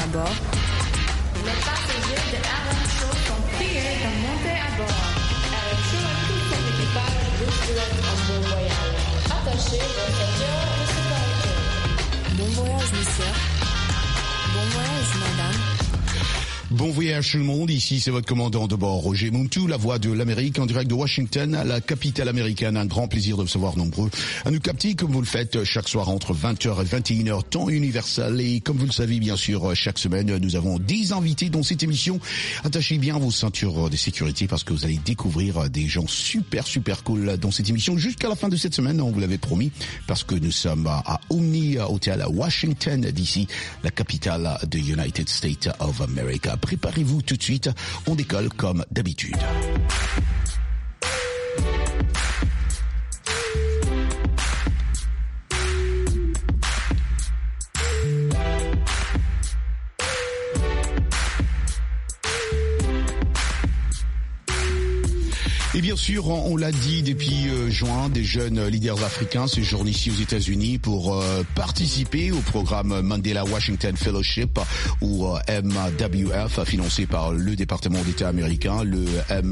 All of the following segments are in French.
bord. Les passagers de RM Show sont priés de monter à bord. RM Show et tout son équipage vous souhaitent un bon voyage. Attachez vos ceintures de sécurité. Bon voyage, monsieur. Bon voyage, madame. Bon voyage tout le monde, ici c'est votre commandant de bord Roger Muntu, la voix de l'Amérique en direct de Washington, la capitale américaine. Un grand plaisir de recevoir nombreux à nous capter comme vous le faites chaque soir entre 20h et 21h, temps universel. Et comme vous le savez bien sûr, chaque semaine nous avons des invités dans cette émission. Attachez bien vos ceintures de sécurité parce que vous allez découvrir des gens super cool dans cette émission jusqu'à la fin de cette semaine, on vous l'avait promis, parce que nous sommes à Omni Hotel à Washington DC, la capitale de United States of America. Préparez-vous tout de suite, on décolle comme d'habitude. Et bien sûr, on l'a dit depuis juin, des jeunes leaders africains séjournent ici aux États-Unis pour participer au programme Mandela Washington Fellowship ou MWF, financé par le département d'État américain. Le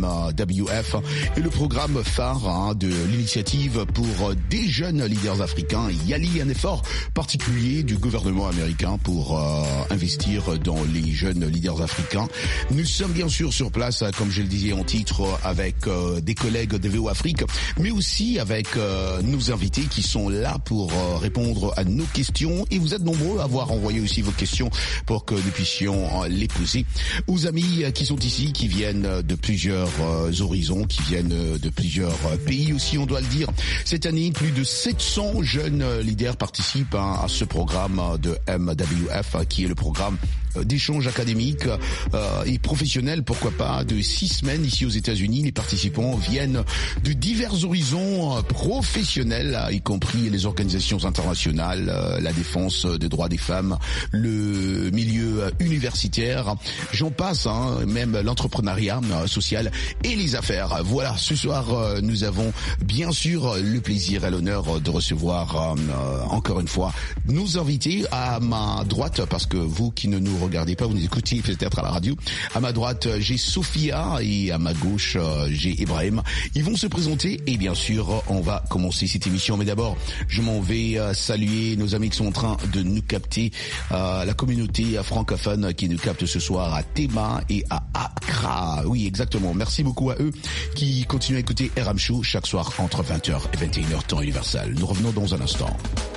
MWF est le programme phare de l'initiative pour des jeunes leaders africains. Il y a un effort particulier du gouvernement américain pour investir dans les jeunes leaders africains. Nous sommes bien sûr sur place, comme je le disais en titre, avec des collègues de VO Afrique, mais aussi avec nos invités qui sont là pour répondre à nos questions. Et vous êtes nombreux à avoir envoyé aussi vos questions pour que nous puissions les poser aux amis qui sont ici, qui viennent de plusieurs horizons, qui viennent de plusieurs pays aussi, on doit le dire. Cette année, plus de 700 jeunes leaders participent à ce programme de MWF, qui est le programme d'échange académique et professionnel, pourquoi pas, de 6 semaines ici aux États-Unis. Les participants viennent de divers horizons professionnels, y compris les organisations internationales, la défense des droits des femmes, le milieu universitaire, j'en passe, même l'entrepreneuriat social et les affaires. Voilà, ce soir, nous avons bien sûr le plaisir et l'honneur de recevoir encore une fois nos invités à ma droite, parce que vous qui ne nous regardez pas, vous nous écoutez peut-être à la radio. À ma droite, j'ai Sophia et à ma gauche, j'ai Ibrahim. Ils vont se présenter et bien sûr, on va commencer cette émission. Mais d'abord, je m'en vais saluer nos amis qui sont en train de nous capter, la communauté francophone qui nous capte ce soir à Tema et à Accra. Oui, exactement. Merci beaucoup à eux qui continuent à écouter RM Show chaque soir entre 20h et 21h, temps universel. Nous revenons dans un instant.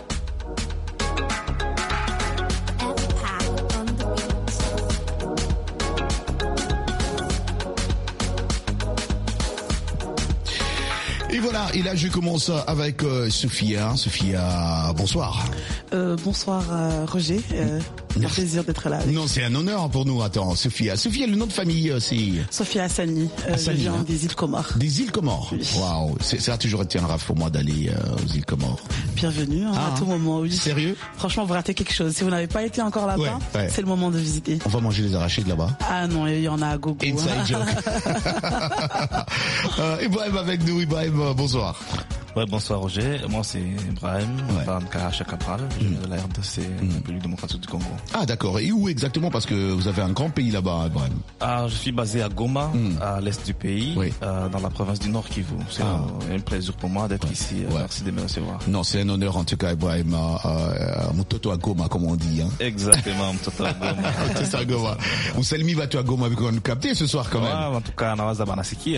Et voilà, et là je commence avec Sophia. Sophia, bonsoir. Bonsoir Roger, un plaisir d'être là. Non, c'est un honneur pour nous. Attends, Sophia. Sophia, le nom de famille, c'est Sophia Hassani. Je viens des îles Comores. Des îles Comores. Oui. Waouh, ça a toujours été un rêve pour moi d'aller aux îles Comores. Bienvenue, à tout moment, oui. Sérieux? Franchement, vous ratez quelque chose. Si vous n'avez pas été encore là-bas, c'est le moment de visiter. On va manger les arachides là-bas? Ah non, il y en a à gogo. Inside joke. Ibrahim avec nous. Ibrahim, bonsoir. Ouais, bonsoir Roger. Moi c'est Ibrahim, Van Karacha Capral, je viens de la RDC, République démocratique du Congo. Ah d'accord. Et où exactement? Parce que vous avez un grand pays là-bas, Ibrahim. Ah, je suis basé à Goma, à l'est du pays, dans la province du Nord Kivu. C'est un plaisir pour moi d'être ici. Merci de me recevoir. Non, c'est un honneur en tout cas, Ibrahim. Mutoto à Goma, comme on dit. Hein. Exactement, Mutoto à Goma. Mutoto à Goma. Usalimi va-tu à Goma, qu'on nous capter ce soir quand même. En tout cas, Nawaza Banasiki.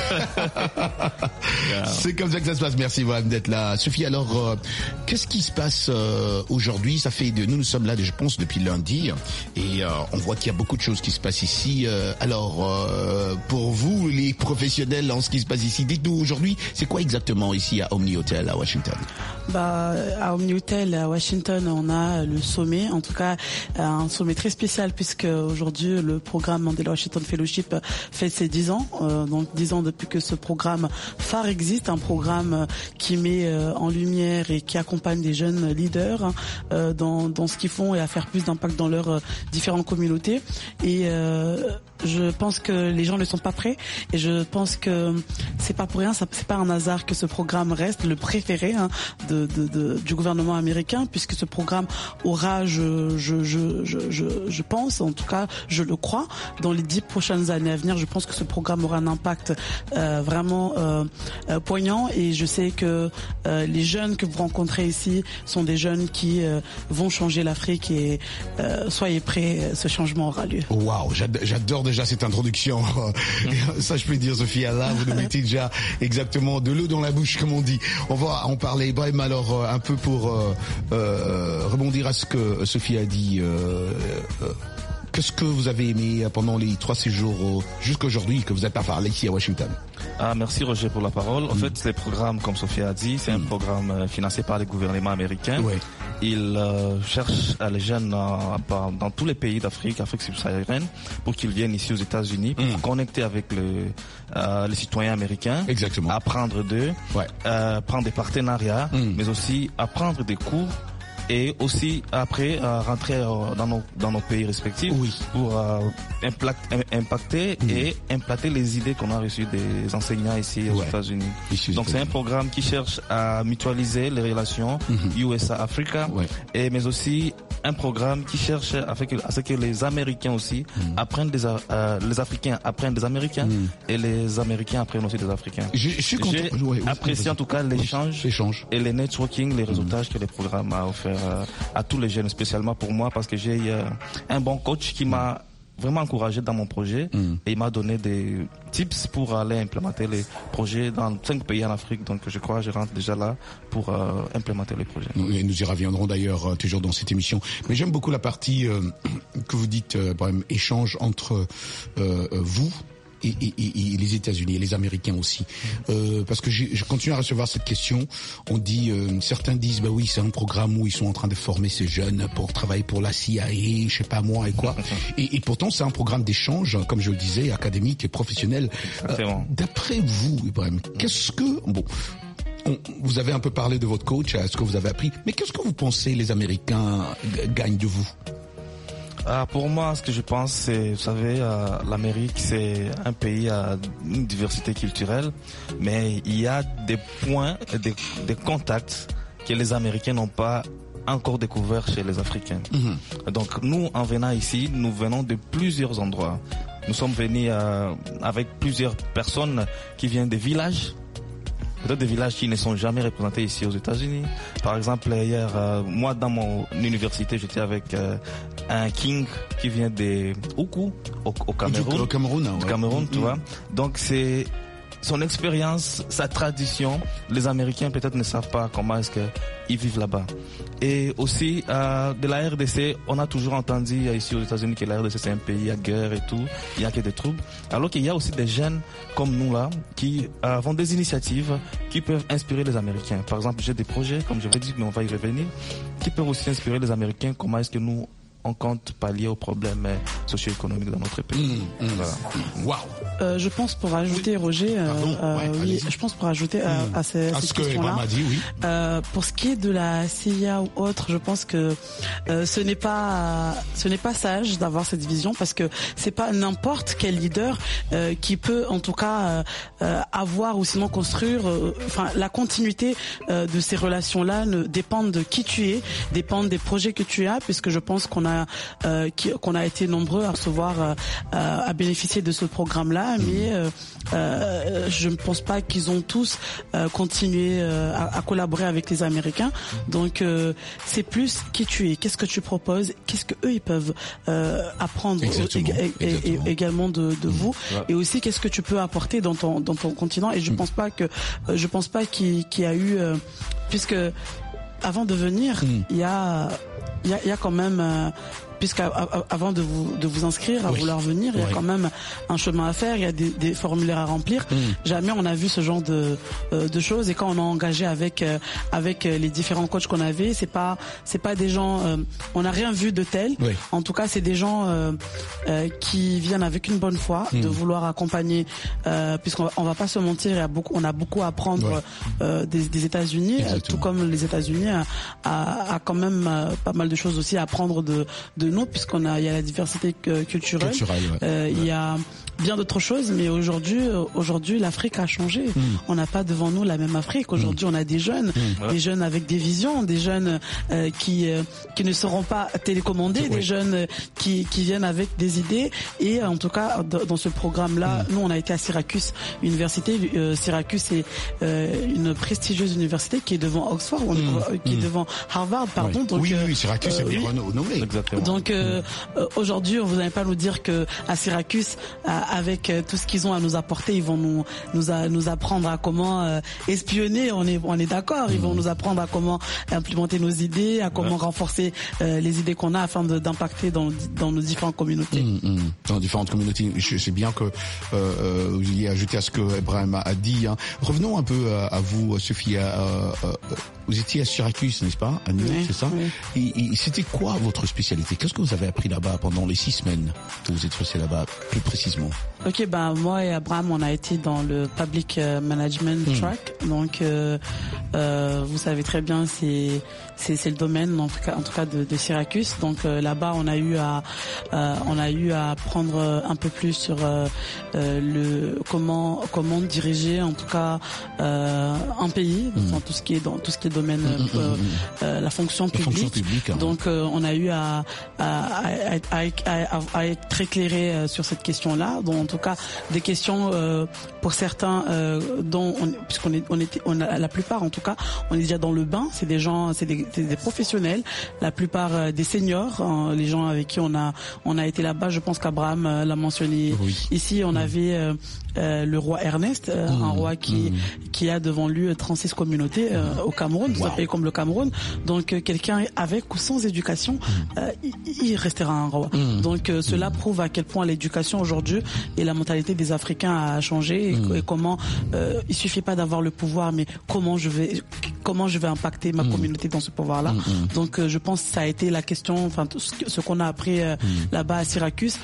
C'est comme ça que ça se passe. Merci Ibrahim d'être là. Sophie, alors qu'est-ce qui se passe aujourd'hui? Ça fait nous sommes là, je pense, depuis lundi, et on voit qu'il y a beaucoup de choses qui se passent ici. Alors, pour vous, les professionnels en ce qui se passe ici, dites-nous aujourd'hui, c'est quoi exactement ici à Omni Hotel à Washington? À Omni Hotel à Washington, on a le sommet, en tout cas un sommet très spécial, puisque aujourd'hui le programme Mandela Washington Fellowship fait ses 10 ans. Donc 10 ans depuis que ce programme phare existe, un programme qui met en lumière et qui accompagne des jeunes leaders dans ce qu'ils font et à faire plus d'impact dans leurs différentes communautés. Et je pense que les gens ne sont pas prêts, et je pense que c'est pas pour rien, c'est pas un hasard que ce programme reste le préféré du gouvernement américain, puisque ce programme aura, je pense, en tout cas, je le crois, dans les 10 prochaines années à venir, je pense que ce programme aura un impact vraiment poignant, et je sais que les jeunes que vous rencontrez ici sont des jeunes qui vont changer l'Afrique, et soyez prêts, ce changement aura lieu. Waouh, j'adore déjà cette introduction. Ça, je peux dire, Sophia, là, vous nous mettez déjà exactement de l'eau dans la bouche, comme on dit. On va en parler. Ibrahim, alors, un peu pour rebondir à ce que Sophie a dit. Qu'est-ce que vous avez aimé pendant les 3 séjours jusqu'à aujourd'hui que vous êtes à parler ici à Washington? Merci Roger pour la parole. En fait, les programmes, comme Sophie a dit, c'est un programme financé par les gouvernements américains. Ouais. Ils cherchent les jeunes dans tous les pays d'Afrique, Afrique subsaharienne, pour qu'ils viennent ici aux États-Unis, pour connecter avec les citoyens américains. Exactement. Apprendre d'eux, prendre des partenariats, mais aussi apprendre des cours. Et aussi après rentrer dans nos pays respectifs pour impacter et implanter les idées qu'on a reçues des enseignants ici aux États-Unis. Donc c'est un programme qui cherche à mutualiser les relations USA-Africa, mais aussi un programme qui cherche à ce que les Américains aussi apprennent les Africains apprennent des Américains et les Américains apprennent aussi des Africains. J'ai apprécié en tout cas l'échange et les networking, les réseautages que le programme a offert à tous les jeunes, spécialement pour moi, parce que j'ai un bon coach qui m'a vraiment encouragé dans mon projet et il m'a donné des tips pour aller implémenter les projets dans 5 pays en Afrique. Donc je crois que je rentre déjà là pour implémenter les projets. Et nous y reviendrons d'ailleurs toujours dans cette émission. Mais j'aime beaucoup la partie que vous dites, échange entre vous et les États-Unis et les Américains aussi, parce que je continue à recevoir cette question. On dit, certains disent, bah oui, c'est un programme où ils sont en train de former ces jeunes pour travailler pour la CIA, je sais pas moi et quoi. Et pourtant, c'est un programme d'échange, comme je le disais, académique et professionnel. D'après vous, Ibrahim, qu'est-ce que vous avez un peu parlé de votre coach, ce que vous avez appris, mais qu'est-ce que vous pensez les Américains gagnent de vous? Pour moi, ce que je pense, c'est, vous savez, l'Amérique, c'est un pays à une diversité culturelle, mais il y a des points, des contacts que les Américains n'ont pas encore découvert chez les Africains. Donc nous, en venant ici, nous venons de plusieurs endroits. Nous sommes venus avec plusieurs personnes qui viennent des villages. Peut-être des villages qui ne sont jamais représentés ici aux États-Unis. Par exemple, hier, moi, dans mon université, j'étais avec un King qui vient de Oukou, au Cameroun. Au Cameroun, du Cameroun, tu vois. Donc, c'est son expérience, sa tradition. Les Américains, peut-être, ne savent pas comment est-ce qu'ils vivent là-bas. Et aussi, de la RDC, on a toujours entendu ici aux États-Unis que la RDC, c'est un pays à guerre et tout. Il y a que des troubles. Alors qu'il y a aussi des jeunes comme nous là, qui font des initiatives qui peuvent inspirer les Américains. Par exemple, j'ai des projets, comme je vous ai dit, mais on va y revenir, qui peuvent aussi inspirer les Américains. Comment est-ce que nous, on compte pallier aux problèmes socio-économiques dans notre pays. Wow. Je pense pour ajouter, Roger, je pense pour ajouter à cette question-là, pour ce qui est de la CIA ou autre, je pense que ce n'est pas sage d'avoir cette vision, parce que c'est pas n'importe quel leader qui peut en tout cas avoir ou sinon construire. La continuité de ces relations-là ne dépend de qui tu es, dépend des projets que tu as, puisque je pense qu'on a été nombreux à recevoir, à bénéficier de ce programme-là, mais je ne pense pas qu'ils ont tous continué à collaborer avec les Américains. Donc c'est plus qui tu es, qu'est-ce que tu proposes, qu'est-ce que eux ils peuvent apprendre également de vous, et aussi qu'est-ce que tu peux apporter dans ton continent. Et je pense pas qu'il y a eu, puisque avant de venir, il y a quand même, puisqu'avant de vous inscrire, à vouloir venir, il y a quand même un chemin à faire, il y a des formulaires à remplir. Jamais on a vu ce genre de choses. Et quand on a engagé avec les différents coachs qu'on avait, c'est pas des gens, on n'a rien vu de tel. En tout cas, c'est des gens qui viennent avec une bonne foi, de vouloir accompagner, puisqu'on va pas se mentir, on a beaucoup à apprendre des États-Unis, tout comme les États-Unis a quand même pas mal de choses aussi à apprendre de nous, puisqu'il y a la diversité culturelle. Il y a bien d'autres choses, mais aujourd'hui, l'Afrique a changé. On n'a pas devant nous la même Afrique. Aujourd'hui, on a des jeunes avec des visions, des jeunes qui ne seront pas télécommandés, des jeunes qui viennent avec des idées. Et en tout cas, dans ce programme-là, nous, on a été à Syracuse Université. Syracuse, c'est une prestigieuse université qui est devant Oxford, qui est devant Harvard, pardon. Donc, oui, Syracuse, c'est bien renommé. Exactement. Donc aujourd'hui, vous n'allez pas nous dire que à Syracuse, avec tout ce qu'ils ont à nous apporter, ils vont nous apprendre à comment espionner. On est d'accord. Ils vont nous apprendre à comment implémenter nos idées, à comment renforcer les idées qu'on a afin d'impacter dans nos différentes communautés. Dans différentes communautés. Je sais bien que vous y ajouté à ce que Ibrahim a dit. Hein. Revenons un peu à vous, Sophia. Vous étiez à Syracuse, n'est-ce pas, à New York, c'est ça? Et c'était quoi votre spécialité? Qu'est-ce que vous avez appris là-bas pendant les 6 semaines que vous êtes resté là-bas, plus précisément? Ok, moi et Abraham, on a été dans le public management track. Donc, vous savez très bien, c'est le domaine, en tout cas de Syracuse. Donc là-bas, on a eu à apprendre un peu plus sur comment diriger, en tout cas un pays dans tout ce qui est domaine la fonction publique. Donc on a eu à être éclairé sur cette question-là. Donc en tout cas des questions pour certains dont la plupart en tout cas on est déjà dans le bain. C'est des gens, c'est des professionnels. La plupart des seniors, les gens avec qui on a été là-bas. Je pense qu'Abraham l'a mentionné ici. On avait le roi Ernest, un roi qui a devant lui 36 communautés au Cameroun, tout à fait comme le Cameroun. Donc quelqu'un avec ou sans éducation, il restera un roi. Donc cela prouve à quel point l'éducation aujourd'hui et la mentalité des Africains a changé et comment il suffit pas d'avoir le pouvoir, mais comment je vais impacter ma communauté dans ce pouvoir-là. Donc je pense que ça a été la question, enfin ce qu'on a appris là-bas à Syracuse,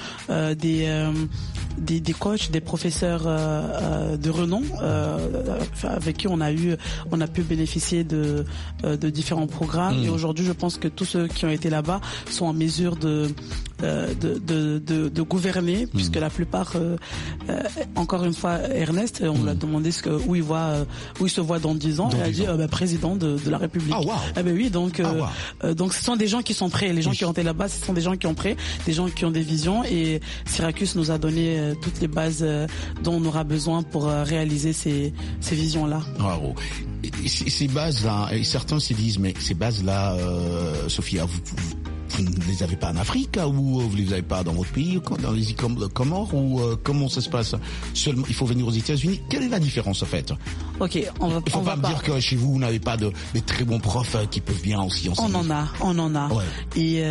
des coachs, des professeurs de renom avec qui on a pu bénéficier de différents programmes. Et aujourd'hui, je pense que tous ceux qui ont été là-bas sont en mesure de gouverner, puisque la plupart, encore une fois, Ernest, on lui a demandé où il se voit dans 10 ans, et il a dit président de la République. Ah, wow. Eh ben oui, donc ce sont des gens qui sont prêts. Les gens qui ont été là-bas, ce sont des gens qui ont prêt, des gens qui ont des visions, et Syracuse nous a donné toutes les bases dont on aura besoin pour réaliser ces visions-là. Wow. Ces bases-là, et certains se disent, mais ces bases-là, Sophia, vous ne les avez pas en Afrique, ou vous les avez pas dans votre pays, dans les Comores, ou comment ça se passe? Seulement, il faut venir aux États-Unis. Quelle est la différence en fait? Ok, il faut pas me dire que chez vous n'avez pas des très bons profs qui peuvent bien aussi enseigner. On en a. Ouais. Et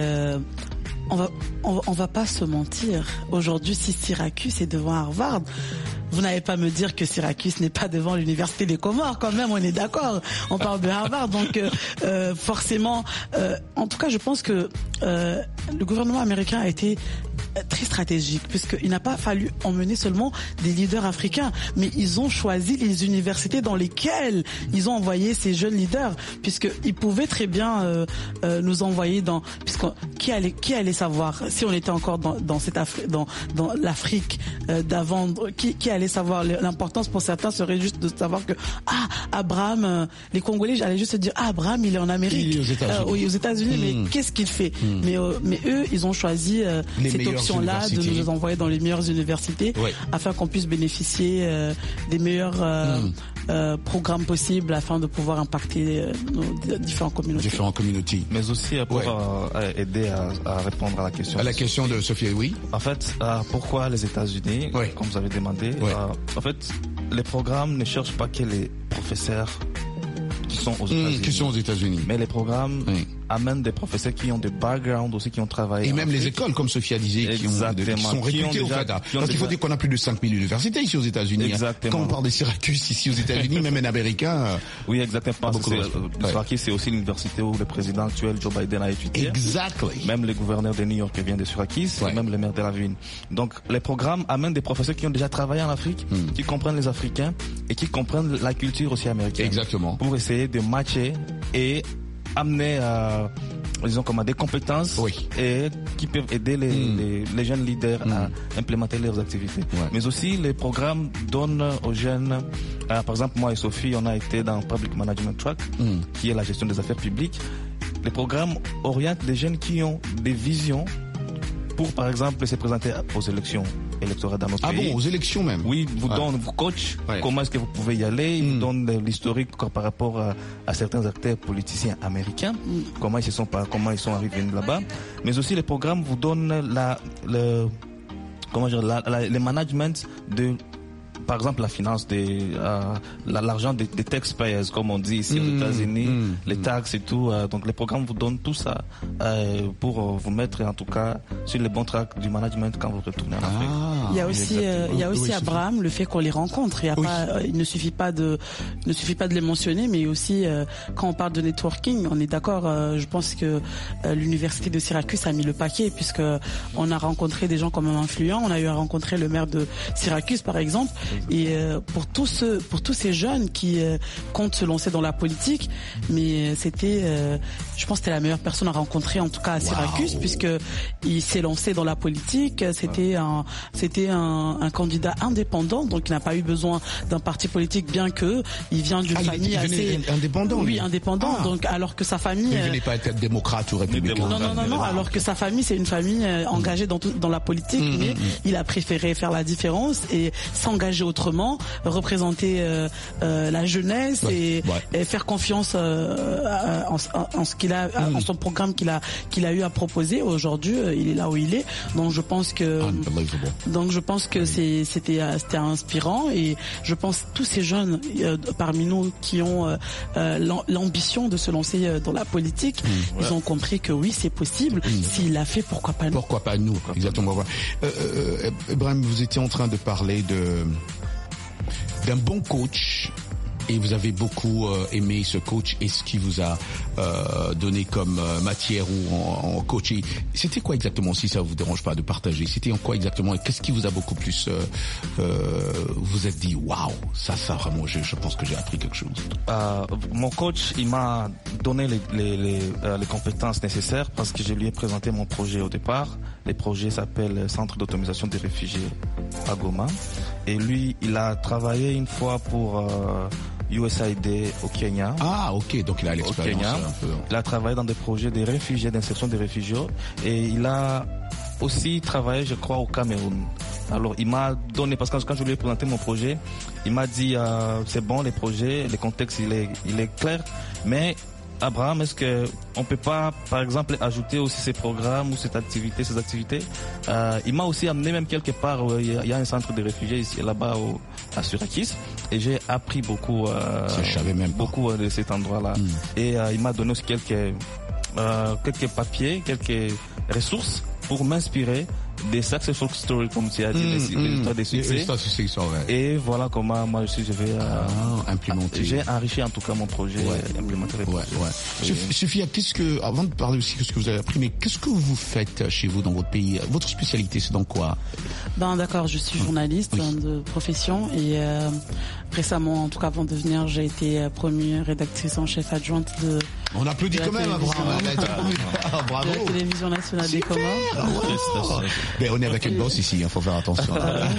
on va pas se mentir. Aujourd'hui, si Syracuse est devant Harvard, vous n'allez pas me dire que Syracuse n'est pas devant l'université des Comores, quand même, on est d'accord. On parle de Harvard, donc forcément, en tout cas, je pense que le gouvernement américain a été très stratégique, puisqu'il n'a pas fallu emmener seulement des leaders africains, mais ils ont choisi les universités dans lesquelles ils ont envoyé ces jeunes leaders, puisqu'ils pouvaient très bien nous envoyer qui allait savoir si on était encore dans l'Afrique d'avant, qui allait savoir. L'importance pour certains serait juste de savoir que Abraham, les Congolais allaient juste se dire Abraham il est en Amérique, il est aux États-Unis, aux États-Unis, mais qu'est-ce qu'il fait? Mais eux ils ont choisi cette option-là de nous envoyer dans les meilleures universités afin qu'on puisse bénéficier des meilleurs programmes possibles afin de pouvoir impacter nos différentes communautés. Mais aussi pour aider à répondre à la question. À la question de Sophia, oui. En fait, pourquoi les États-Unis, comme vous avez demandé, en fait, les programmes ne cherchent pas que les professeurs qui sont aux États-Unis. Mais les programmes amènent des professeurs qui ont des backgrounds aussi, qui ont travaillé. Et même les écoles, comme Sophia disait, qui sont réputées au fait. Parce qu'il faut dire qu'on a plus de 5000 universités ici aux États-Unis. Exactement. Quand on parle des Syracuse ici aux États-Unis, même un Américain. Oui, exactement. Syracuse, c'est aussi l'université où le président actuel, Joe Biden, a étudié. Exactly. Même les gouverneurs de New York qui viennent de Syracuse, et même les maires de la ville. Donc, les programmes amènent des professeurs qui ont déjà travaillé en Afrique, qui comprennent les Africains et qui comprennent la culture aussi américaine. Exactement. Pour essayer de matcher et amener disons comme des compétences et qui peuvent aider les jeunes leaders à implémenter leurs activités. Mais aussi les programmes donnent aux jeunes, par exemple moi et Sophie, on a été dans Public Management Track, qui est la gestion des affaires publiques. Les programmes orientent des jeunes qui ont des visions pour, par exemple, se présenter aux élections électorales dans notre pays. Ah bon, aux élections même? Oui, vous coach comment est-ce que vous pouvez y aller, ils vous donnent l'historique par rapport à certains acteurs politiciens américains, comment ils sont arrivés là-bas. Mais aussi les programmes vous donnent le management de, par exemple, la finance, l'argent des taxpayers, comme on dit ici aux États-Unis, les taxes et tout. Donc les programmes vous donnent tout ça pour vous mettre en tout cas sur le bon track du management quand vous retournez en Afrique. Il y a aussi Abraham, le fait qu'on les rencontre. Il ne suffit pas de les mentionner, mais aussi quand on parle de networking, on est d'accord. Je pense que l'université de Syracuse a mis le paquet puisque on a rencontré des gens quand même influents. On a eu à rencontrer le maire de Syracuse, par exemple. Et pour tous ces jeunes qui comptent se lancer dans la politique, mais je pense que c'était la meilleure personne à rencontrer en tout cas à Syracuse, puisque il s'est lancé dans la politique. C'était un candidat indépendant, donc il n'a pas eu besoin d'un parti politique, bien que il vient d'une famille assez indépendant. Oui, indépendant. Donc alors que sa famille, il ne venait pas être démocrate ou républicain. Non. Alors que sa famille, c'est une famille engagée dans la politique, mais il a préféré faire la différence et s'engager autrement, représenter la jeunesse et faire confiance en ce qu'il a, en son programme qu'il a eu à proposer. Aujourd'hui, il est là où il est. Donc je pense que c'était inspirant, et je pense tous ces jeunes parmi nous qui ont l'ambition de se lancer dans la politique, ils ont compris que oui, c'est possible. S'il l'a fait, pourquoi pas nous? Pourquoi pas nous? Exactement. Ibrahim, vous étiez en train de parler d'un bon coach, et vous avez beaucoup aimé ce coach et ce qu'il vous a donné comme matière ou en coaching. C'était quoi exactement, si ça vous dérange pas de partager? C'était en quoi exactement, et qu'est-ce qui vous a beaucoup plus vous êtes dit waouh, ça vraiment, je pense que j'ai appris quelque chose? Mon coach, il m'a donné les compétences nécessaires parce que je lui ai présenté mon projet au départ. Le projet s'appelle Centre d'autonomisation des réfugiés à Goma, et lui, il a travaillé une fois pour USAID au Kenya. Ah, ok, donc il a l'expérience. Au Kenya, il a travaillé dans des projets des réfugiés, d'insertion des réfugiés, et il a aussi travaillé, je crois, au Cameroun. Alors, il m'a donné, parce que quand je lui ai présenté mon projet, il m'a dit c'est bon, les projets, le contexte, il est clair, mais Abraham, est-ce que on peut pas, par exemple, ajouter aussi ces programmes ou ces activités? Il m'a aussi amené même quelque part où il y a un centre de réfugiés ici, là-bas à Syracuse, et j'ai appris beaucoup, beaucoup de cet endroit-là. Et il m'a donné aussi quelques papiers, quelques ressources pour m'inspirer des successful stories, comme tu as dit, des histoires de succès. Et voilà comment moi je vais implémenter. J'ai enrichi en tout cas mon projet, implémenter les projets. Sophia, avant de parler aussi de ce que vous avez appris, mais qu'est-ce que vous faites chez vous dans votre pays? Votre spécialité, c'est dans quoi? D'accord, je suis journaliste de profession, et récemment, en tout cas avant de venir, j'ai été promue rédactrice en chef adjointe de... On applaudit quand même, Abraham. Bravo. De la télévision nationale des Comores. Mais on est avec une bosse ici, faut faire attention.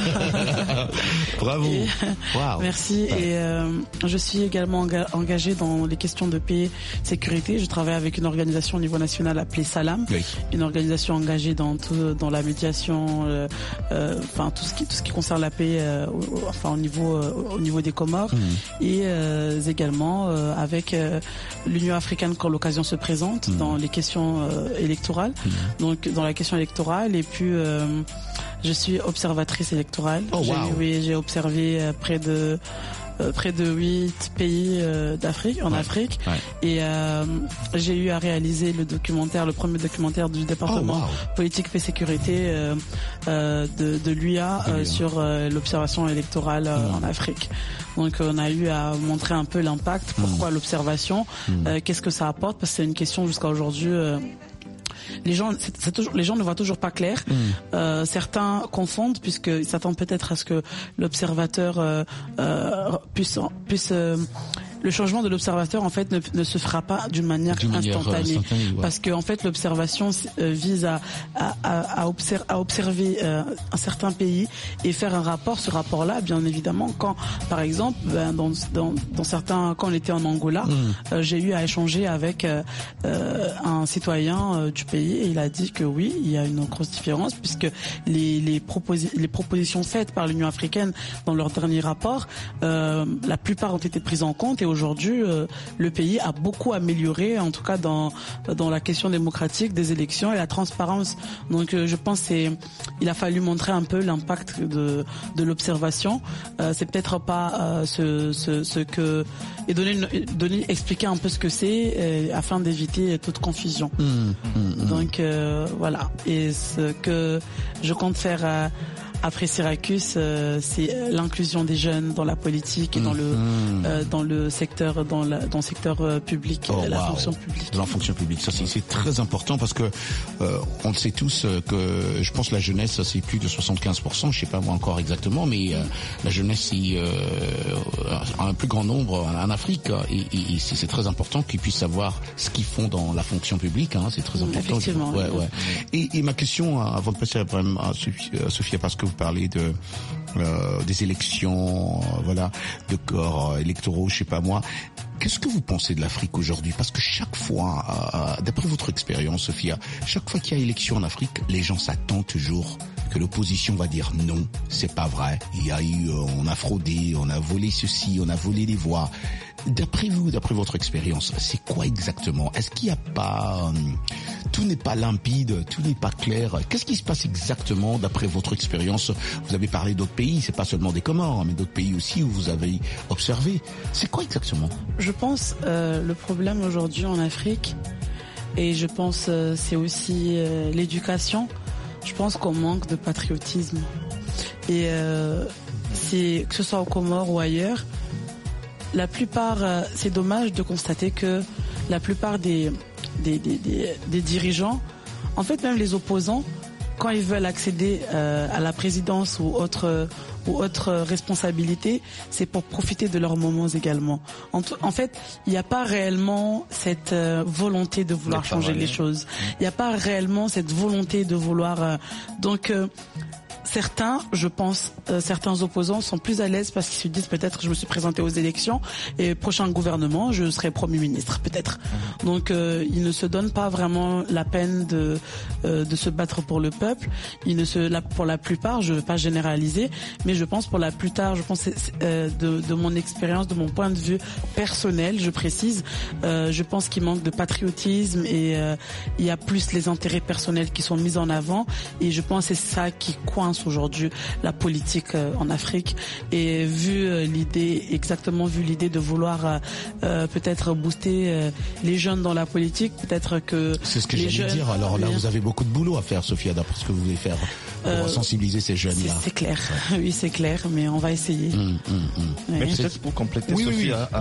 Bravo. Merci. Et je suis également engagée dans les questions de paix et sécurité. Je travaille avec une organisation au niveau national appelée Salam, une organisation engagée dans la médiation, tout ce qui concerne la paix, au niveau des Comores, et également avec l'Union africaine quand l'occasion se présente dans les questions électorales. Donc dans la question électorale, et puis je suis observatrice électorale. J'ai observé près de 8 pays d'Afrique, Afrique, et j'ai eu à réaliser le premier documentaire du département politique paix sécurité de l'UIA sur l'observation électorale en Afrique. Donc on a eu à montrer un peu l'impact, pourquoi l'observation, qu'est-ce que ça apporte, parce que c'est une question jusqu'à aujourd'hui. Les gens ne voient toujours pas clair. Certains confondent, puisqu'ils s'attendent peut-être à ce que l'observateur puisse le changement de l'observateur en fait ne se fera pas d'une manière instantanée, ouais. Parce que en fait l'observation vise à observer un certain pays et faire un rapport. Ce rapport-là, bien évidemment, quand par exemple dans certains, quand on était en Angola, j'ai eu à échanger avec un citoyen du pays et il a dit que oui, il y a une grosse différence puisque les propositions faites par l'Union africaine dans leur dernier rapport, la plupart ont été prises en compte et aujourd'hui le pays a beaucoup amélioré, en tout cas dans la question démocratique des élections et la transparence. Donc je pense il a fallu montrer un peu l'impact de l'observation. C'est peut-être pas ce que et expliquer un peu ce que c'est afin d'éviter toute confusion. Donc voilà. Et ce que je compte faire après Syracuse, c'est l'inclusion des jeunes dans la politique et dans le secteur public, la fonction publique. Dans la fonction publique, ça c'est très important parce que on le sait tous que je pense la jeunesse c'est plus de 75%, je sais pas moi encore exactement, mais la jeunesse c'est un plus grand nombre en Afrique et c'est très important qu'ils puissent savoir ce qu'ils font dans la fonction publique, hein, c'est très important. Effectivement. Ouais. Et ma question avant de passer vraiment à Sophia, parce que vous parlez des élections, de corps électoraux, je sais pas moi. Qu'est-ce que vous pensez de l'Afrique aujourd'hui? Parce que chaque fois, d'après votre expérience, Sophia, chaque fois qu'il y a élection en Afrique, les gens s'attendent toujours que l'opposition va dire non, c'est pas vrai. Il y a eu, on a fraudé, on a volé ceci, on a volé les voix. D'après vous, d'après votre expérience, c'est quoi exactement? Est-ce qu'il n'y a pas, tout n'est pas limpide, tout n'est pas clair? Qu'est-ce qui se passe exactement d'après votre expérience? Vous avez parlé d'autres pays, c'est pas seulement des Comores, mais d'autres pays aussi où vous avez observé. C'est quoi exactement? Je pense le problème aujourd'hui en Afrique, et je pense c'est aussi l'éducation. Je pense qu'on manque de patriotisme. Et que ce soit aux Comores ou ailleurs, la plupart, c'est dommage de constater que la plupart des dirigeants, en fait même les opposants, quand ils veulent accéder à la présidence ou autre responsabilité, c'est pour profiter de leurs moments également. En fait, il n'y a pas réellement cette volonté de vouloir changer les choses. Il n'y a pas réellement cette volonté de vouloir... Certains, je pense, certains opposants sont plus à l'aise parce qu'ils se disent peut-être je me suis présenté aux élections et prochain gouvernement je serai Premier ministre peut-être. Donc ils ne se donnent pas vraiment la peine de se battre pour le peuple. Pour la plupart, je ne veux pas généraliser, mais je pense pour la plupart, je pense de mon expérience, de mon point de vue personnel, je précise, je pense qu'il manque de patriotisme et il y a plus les intérêts personnels qui sont mis en avant et je pense que c'est ça qui coince aujourd'hui la politique en Afrique et vu l'idée de vouloir peut-être booster les jeunes dans la politique, peut-être que c'est ce que j'allais dire. Alors là, vous avez beaucoup de boulot à faire, Sophia, d'après ce que vous voulez faire pour sensibiliser ces jeunes-là. C'est clair, oui, c'est clair, mais on va essayer. Mais peut-être pour compléter, Sophia,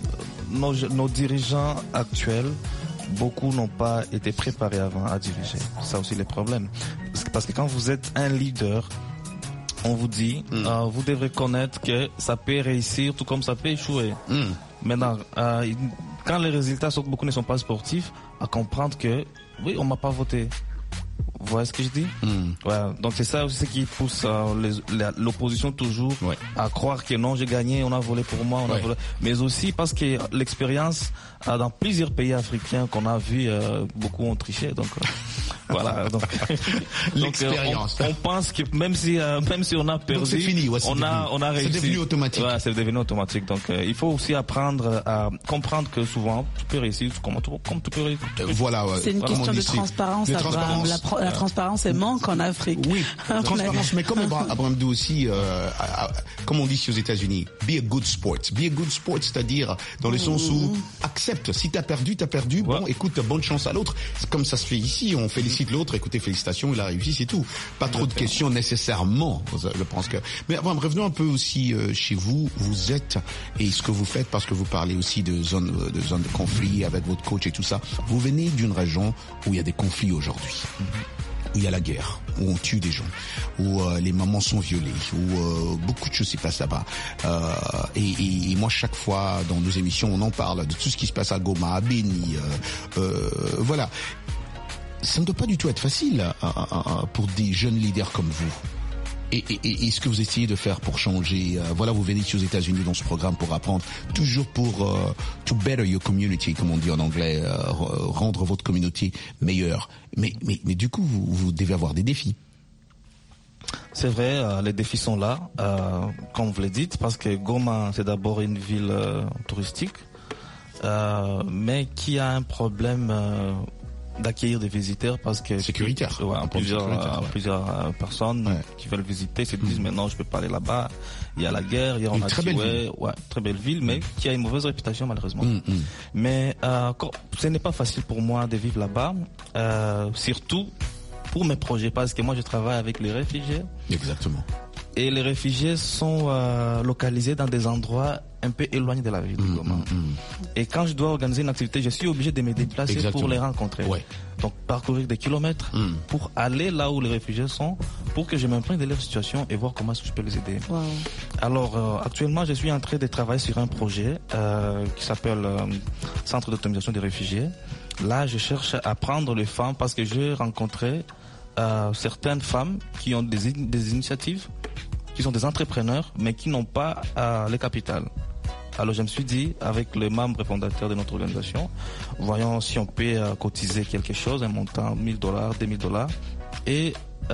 nos dirigeants actuels, beaucoup n'ont pas été préparés avant à diriger. C'est ça aussi les problèmes. Parce que quand vous êtes un leader, on vous dit, vous devrez connaître que ça peut réussir tout comme ça peut échouer. Maintenant, quand les résultats sont, beaucoup ne sont pas sportifs, à comprendre que, oui, on m'a pas voté. Vous voyez ce que je dis? Ouais. Donc c'est ça aussi qui pousse l'opposition toujours à croire que non, j'ai gagné, on a volé pour moi, on a volé. Mais aussi parce que l'expérience dans plusieurs pays africains qu'on a vu, beaucoup ont triché. Donc voilà. Donc l'expérience. On pense que même si on a perdu, c'est fini, on a réussi. C'est devenu automatique. Ouais, c'est devenu automatique. Donc il faut aussi apprendre à comprendre que souvent tu peux réussir comme tu peux réussir. Voilà. C'est une question de transparence. La transparence est manque en Afrique. Oui, la transparence. Mais comme Abraham dit aussi, comme on dit ici aux États-Unis, be a good sport. Be a good sport, c'est-à-dire dans le sens où accepte. Si t'as perdu. Bon, écoute, bonne chance à l'autre. C'est comme ça se fait ici. On félicite l'autre. Écoutez, félicitations, il a réussi, c'est tout. Pas trop de questions nécessairement. Je pense que. Mais Abraham, revenons un peu aussi chez vous. Vous êtes et ce que vous faites, parce que vous parlez aussi de zones de conflit avec votre coach et tout ça. Vous venez d'une région où il y a des conflits aujourd'hui. où il y a la guerre, où on tue des gens, où les mamans sont violées, où beaucoup de choses s'y passent là-bas. Et moi, chaque fois, dans nos émissions, on en parle de tout ce qui se passe à Goma, à Beni, voilà. Ça ne doit pas du tout être facile pour des jeunes leaders comme vous. Et ce que vous essayez de faire pour changer, voilà, vous venez ici aux États-Unis dans ce programme pour apprendre, toujours pour to better your community, comme on dit en anglais, rendre votre communauté meilleure. Mais du coup, vous devez avoir des défis. C'est vrai, les défis sont là, comme vous le dites, parce que Goma, c'est d'abord une ville touristique, mais qui a un problème d'accueillir des visiteurs parce que sécuritaire. Plusieurs personnes qui veulent visiter se disent mais non, je peux pas aller là-bas. Il y a la guerre, il y a très belle ville, mais qui a une mauvaise réputation malheureusement. Mais ce n'est pas facile pour moi de vivre là-bas, surtout pour mes projets parce que moi je travaille avec les réfugiés. Exactement. Et les réfugiés sont localisés dans des endroits un peu éloignés de la ville de Goma. Et quand je dois organiser une activité, je suis obligé de me déplacer pour les rencontrer. Ouais. Donc parcourir des kilomètres pour aller là où les réfugiés sont, pour que je m'imprègne de leur situation et voir comment est-ce que je peux les aider. Wow. Alors actuellement, je suis en train de travailler sur un projet qui s'appelle Centre d'autonomisation des réfugiés. Là, je cherche à prendre les femmes parce que j'ai rencontré certaines femmes qui ont des initiatives, qui sont des entrepreneurs, mais qui n'ont pas les capitales. Alors je me suis dit, avec les membres fondateurs de notre organisation, voyons si on peut cotiser quelque chose, un montant $1,000, $2,000, et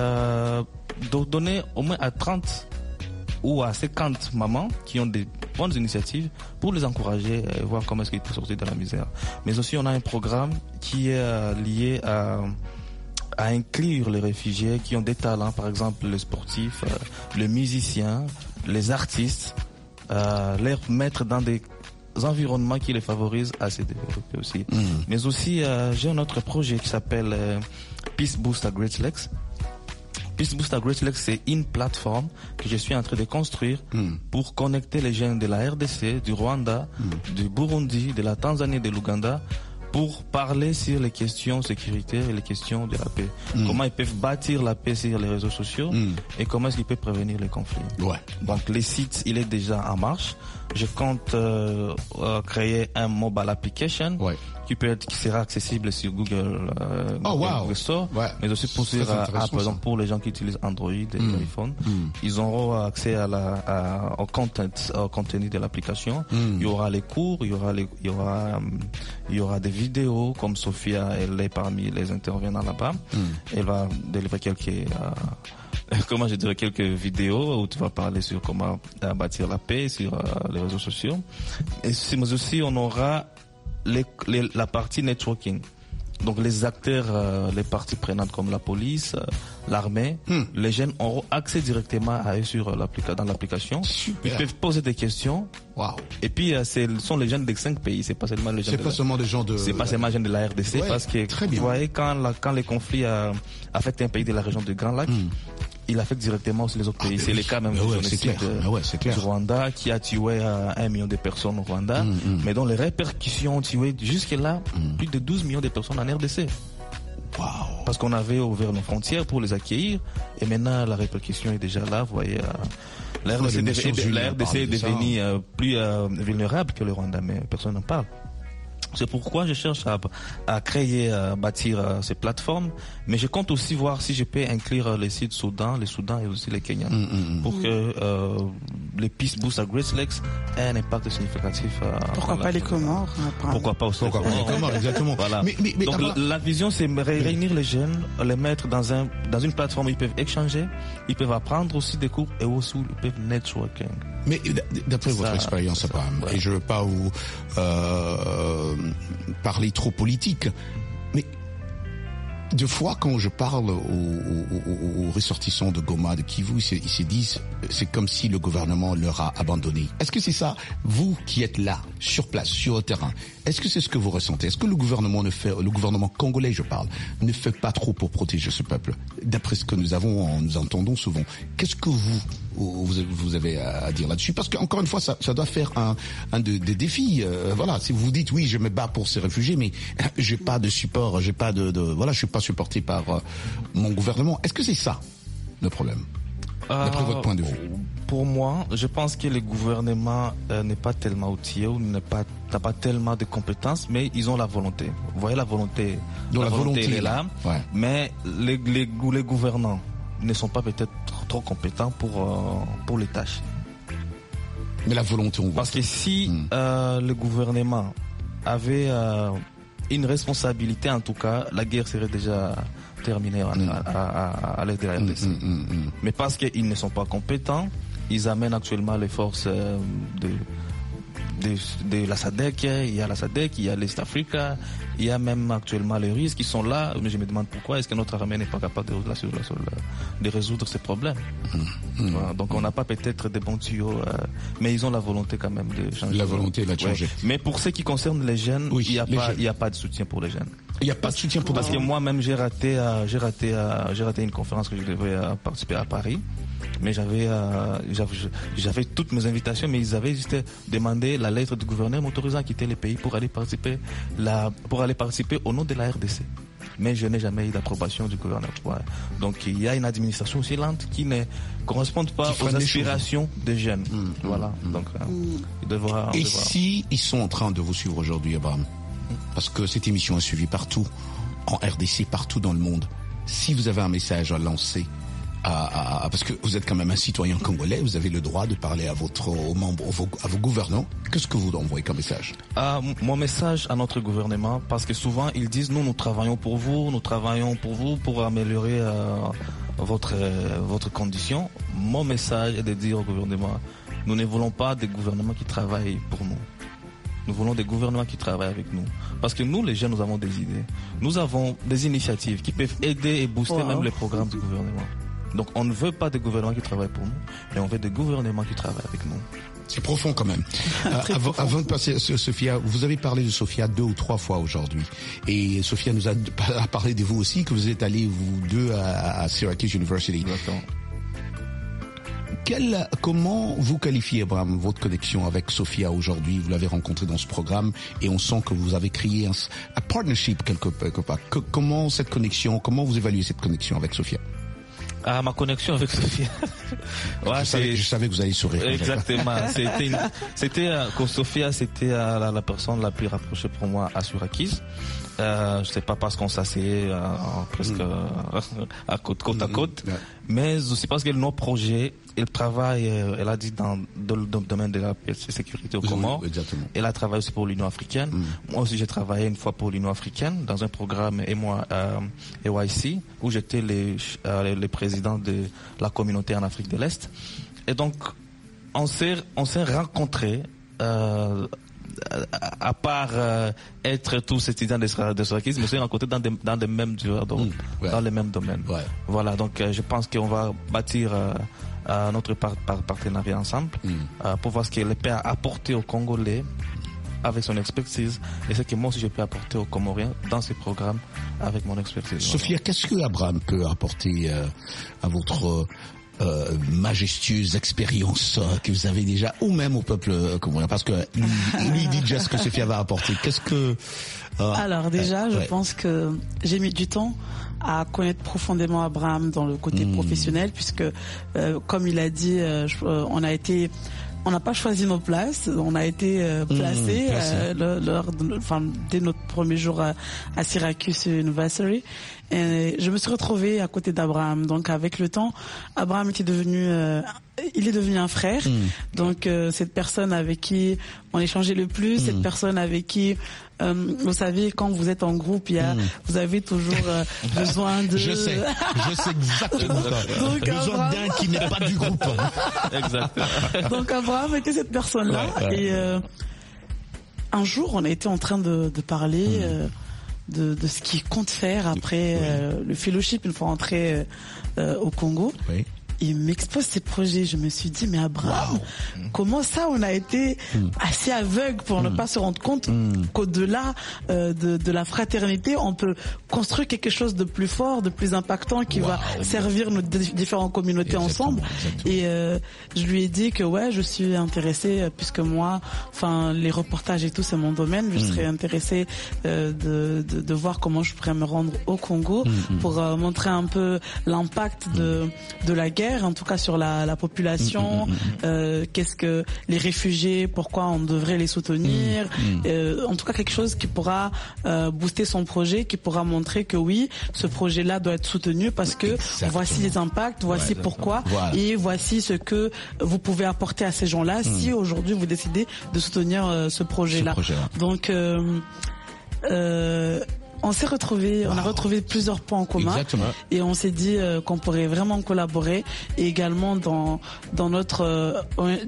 donner au moins à 30 ou à 50 mamans qui ont des bonnes initiatives pour les encourager et voir comment est-ce qu'ils peuvent sortir de la misère. Mais aussi on a un programme qui est lié à inclure les réfugiés qui ont des talents, par exemple les sportifs, les musiciens, les artistes, les mettre dans des environnements qui les favorisent à se développer aussi. Mais aussi, j'ai un autre projet qui s'appelle Peace Boost à Great Lakes. Peace Boost à Great Lakes, c'est une plateforme que je suis en train de construire pour connecter les jeunes de la RDC, du Rwanda, du Burundi, de la Tanzanie, de l'Ouganda, pour parler sur les questions sécuritaires et les questions de la paix. Comment ils peuvent bâtir la paix sur les réseaux sociaux et comment est-ce qu'ils peuvent prévenir les conflits. Donc le site, il est déjà en marche. Je compte créer un mobile application qui sera accessible sur Google Store, mais aussi pour par exemple pour les gens qui utilisent Android et iPhone. Ils auront accès au contenu de l'application. Il y aura les cours, il y aura des vidéos comme Sophia, elle est parmi les intervenants là-bas. Elle va délivrer quelques vidéos où tu vas parler sur comment bâtir la paix sur les réseaux sociaux. Mais aussi on aura la partie networking. Donc les acteurs, les parties prenantes comme la police, l'armée, les jeunes auront accès directement à eux dans l'application. Super. Ils peuvent poser des questions. Et puis ce sont les jeunes des 5 pays, c'est pas seulement les jeunes. C'est pas seulement des gens de. C'est pas seulement les jeunes de la RDC parce que vous voyez quand les conflits affectent un pays de la région du Grand Lac, il affecte directement aussi les autres pays. C'est le cas même du Rwanda qui a tué 1 million de personnes au Rwanda, mais dont les répercussions ont tué jusque-là plus de 12 millions de personnes en RDC. Parce qu'on avait ouvert nos frontières pour les accueillir et maintenant la répercussion est déjà là. Vous voyez, la RDC est devenue plus vulnérable que le Rwanda, mais personne n'en parle. C'est pourquoi je cherche à créer, bâtir ces plateformes, mais je compte aussi voir si je peux inclure les sites Soudan et aussi les Kenyans, pour que les Peace Boost à Great Lakes aient un impact significatif. Pourquoi pas les Comores? Pourquoi pas aussi les Comores, exactement. Voilà. Donc la vision, c'est réunir les jeunes, les mettre dans une plateforme où ils peuvent échanger, ils peuvent apprendre aussi des cours et aussi ils peuvent networking. Mais d'après votre expérience, Abraham, et je veux pas vous parler trop politique, mais deux fois quand je parle aux ressortissants de Goma, de Kivu, ils se disent c'est comme si le gouvernement leur a abandonné. Est-ce que c'est ça, vous qui êtes là, sur place, sur le terrain, est-ce que c'est ce que vous ressentez? Est-ce que le gouvernement congolais, je parle, ne fait pas trop pour protéger ce peuple? D'après ce que nous entendons souvent. Qu'est-ce que vous avez à dire là-dessus? Parce qu'encore une fois, ça doit faire un des défis. Voilà, si vous dites oui, je me bats pour ces réfugiés, mais j'ai pas de support, j'ai pas je suis pas supporté par mon gouvernement. Est-ce que c'est ça le problème, d'après votre point de vue? Pour moi, je pense que le gouvernement n'est pas tellement outillé ou n'a pas tellement de compétences, mais ils ont la volonté. Vous voyez, la volonté, la volonté elle est là, ouais. Mais les gouvernants ne sont pas peut-être trop compétents pour les tâches. Mais la volonté, on voit. Parce que si le gouvernement avait une responsabilité, en tout cas, la guerre serait déjà terminée à l'est de la RDC. Mais parce qu'ils ne sont pas compétents, ils amènent actuellement les forces de la SADC, il y a la SADC, il y a l'Est Africa, il y a même actuellement les Russes qui sont là. Mais je me demande pourquoi est-ce que notre armée n'est pas capable de résoudre ces problèmes. Voilà, donc on n'a pas peut-être des bons tuyaux, mais ils ont la volonté quand même de changer. La volonté va changer. Ouais. Mais pour ce qui concerne les jeunes, il n'y a pas de soutien pour les jeunes. Il n'y a pas de soutien pour les jeunes. Parce que moi-même j'ai raté une conférence que je devais participer à Paris. Mais j'avais toutes mes invitations, mais ils avaient juste demandé la lettre du gouverneur m'autorisant à quitter le pays pour aller participer au nom de la RDC. Mais je n'ai jamais eu d'approbation du gouverneur. Donc il y a une administration aussi lente qui ne correspond pas aux aspirations des jeunes. Voilà. Donc si ils sont en train de vous suivre aujourd'hui, Abraham, parce que cette émission est suivie partout en RDC, partout dans le monde, si vous avez un message à lancer, parce que vous êtes quand même un citoyen congolais, vous avez le droit de parler à vos membres, à vos gouvernants. Qu'est-ce que vous envoyez comme message? Mon message à notre gouvernement, parce que souvent ils disent nous travaillons pour vous pour améliorer votre condition. Mon message est de dire au gouvernement, nous ne voulons pas des gouvernements qui travaillent pour nous. Nous voulons des gouvernements qui travaillent avec nous. Parce que nous, les jeunes, nous avons des idées. Nous avons des initiatives qui peuvent aider et booster même les programmes du gouvernement. Donc on ne veut pas des gouvernements qui travaillent pour nous, mais on veut des gouvernements qui travaillent avec nous. C'est profond quand même. Avant de passer à Sophia, vous avez parlé de Sophia 2 ou 3 fois aujourd'hui. Et Sophia nous a parlé de vous aussi, que vous êtes allés, vous deux, à Syracuse University. Exactement. Comment vous qualifiez, Abraham, votre connexion avec Sophia aujourd'hui? Vous l'avez rencontrée dans ce programme et on sent que vous avez créé un partnership quelque part. Comment vous évaluez cette connexion avec Sophia? Ma connexion avec Sophia. Je savais que vous alliez sourire. Exactement. Sophia, c'était la personne la plus rapprochée pour moi à Syracuse. Je sais pas parce qu'on s'asseyait presque à côte à côte, mais aussi parce que nos projets, elle travaille, elle a dit dans le domaine de la sécurité au Comores. Elle a travaillé aussi pour l'Union africaine. Moi aussi, j'ai travaillé une fois pour l'Union africaine dans un programme EYC où j'étais le président de la communauté en Afrique de l'Est. Et donc, on s'est rencontrés. À part être tous étudiants de Syracuse, mais c'est rencontrés dans les mêmes dans les mêmes domaines. Ouais. Voilà, donc je pense qu'on va bâtir notre partenariat ensemble pour voir ce qu'elle peut apporter aux Congolais avec son expertise et ce que moi aussi je peux apporter aux Comoriens dans ces programmes avec mon expertise. Sophia, qu'est-ce que Abraham peut apporter à votre majestueuse expérience que vous avez déjà, ou même au peuple comorien, parce que lui dit déjà ce que Sophia va apporter. Qu'est-ce que alors déjà, je pense que j'ai mis du temps à connaître profondément Abraham dans le côté professionnel, puisque comme il a dit, on n'a pas choisi nos places, on a été placés dès notre premier jour à Syracuse University. Et je me suis retrouvée à côté d'Abraham. Donc avec le temps, Abraham il est devenu un frère. Donc cette personne avec qui on échangeait le plus, cette personne avec qui vous savez, quand vous êtes en groupe, vous avez toujours besoin de... Je sais exactement ça. Donc, besoin d'un qui n'est pas du groupe. Exactement. Donc Abraham était cette personne-là. Ouais. Et un jour, on a été en train de parler de ce qu'il compte faire après le fellowship une fois rentré au Congo. Oui. il m'expose ses projets. Je me suis dit, mais Abraham, comment ça on a été assez aveugle pour ne pas se rendre compte qu'au-delà de la fraternité, on peut construire quelque chose de plus fort, de plus impactant qui va servir nos différentes communautés ensemble. Et je lui ai dit que je suis intéressée puisque moi, enfin les reportages et tout c'est mon domaine. Je serais intéressée de voir comment je pourrais me rendre au Congo pour montrer un peu l'impact de la guerre, en tout cas sur la population. Qu'est-ce que les réfugiés, pourquoi on devrait les soutenir. En tout cas quelque chose qui pourra booster son projet, qui pourra montrer que oui, ce projet-là doit être soutenu parce que voici les impacts, voici pourquoi et voici ce que vous pouvez apporter à ces gens-là si aujourd'hui vous décidez de soutenir ce projet-là. Donc on s'est retrouvés, on a retrouvé plusieurs points en commun et on s'est dit qu'on pourrait vraiment collaborer et également dans notre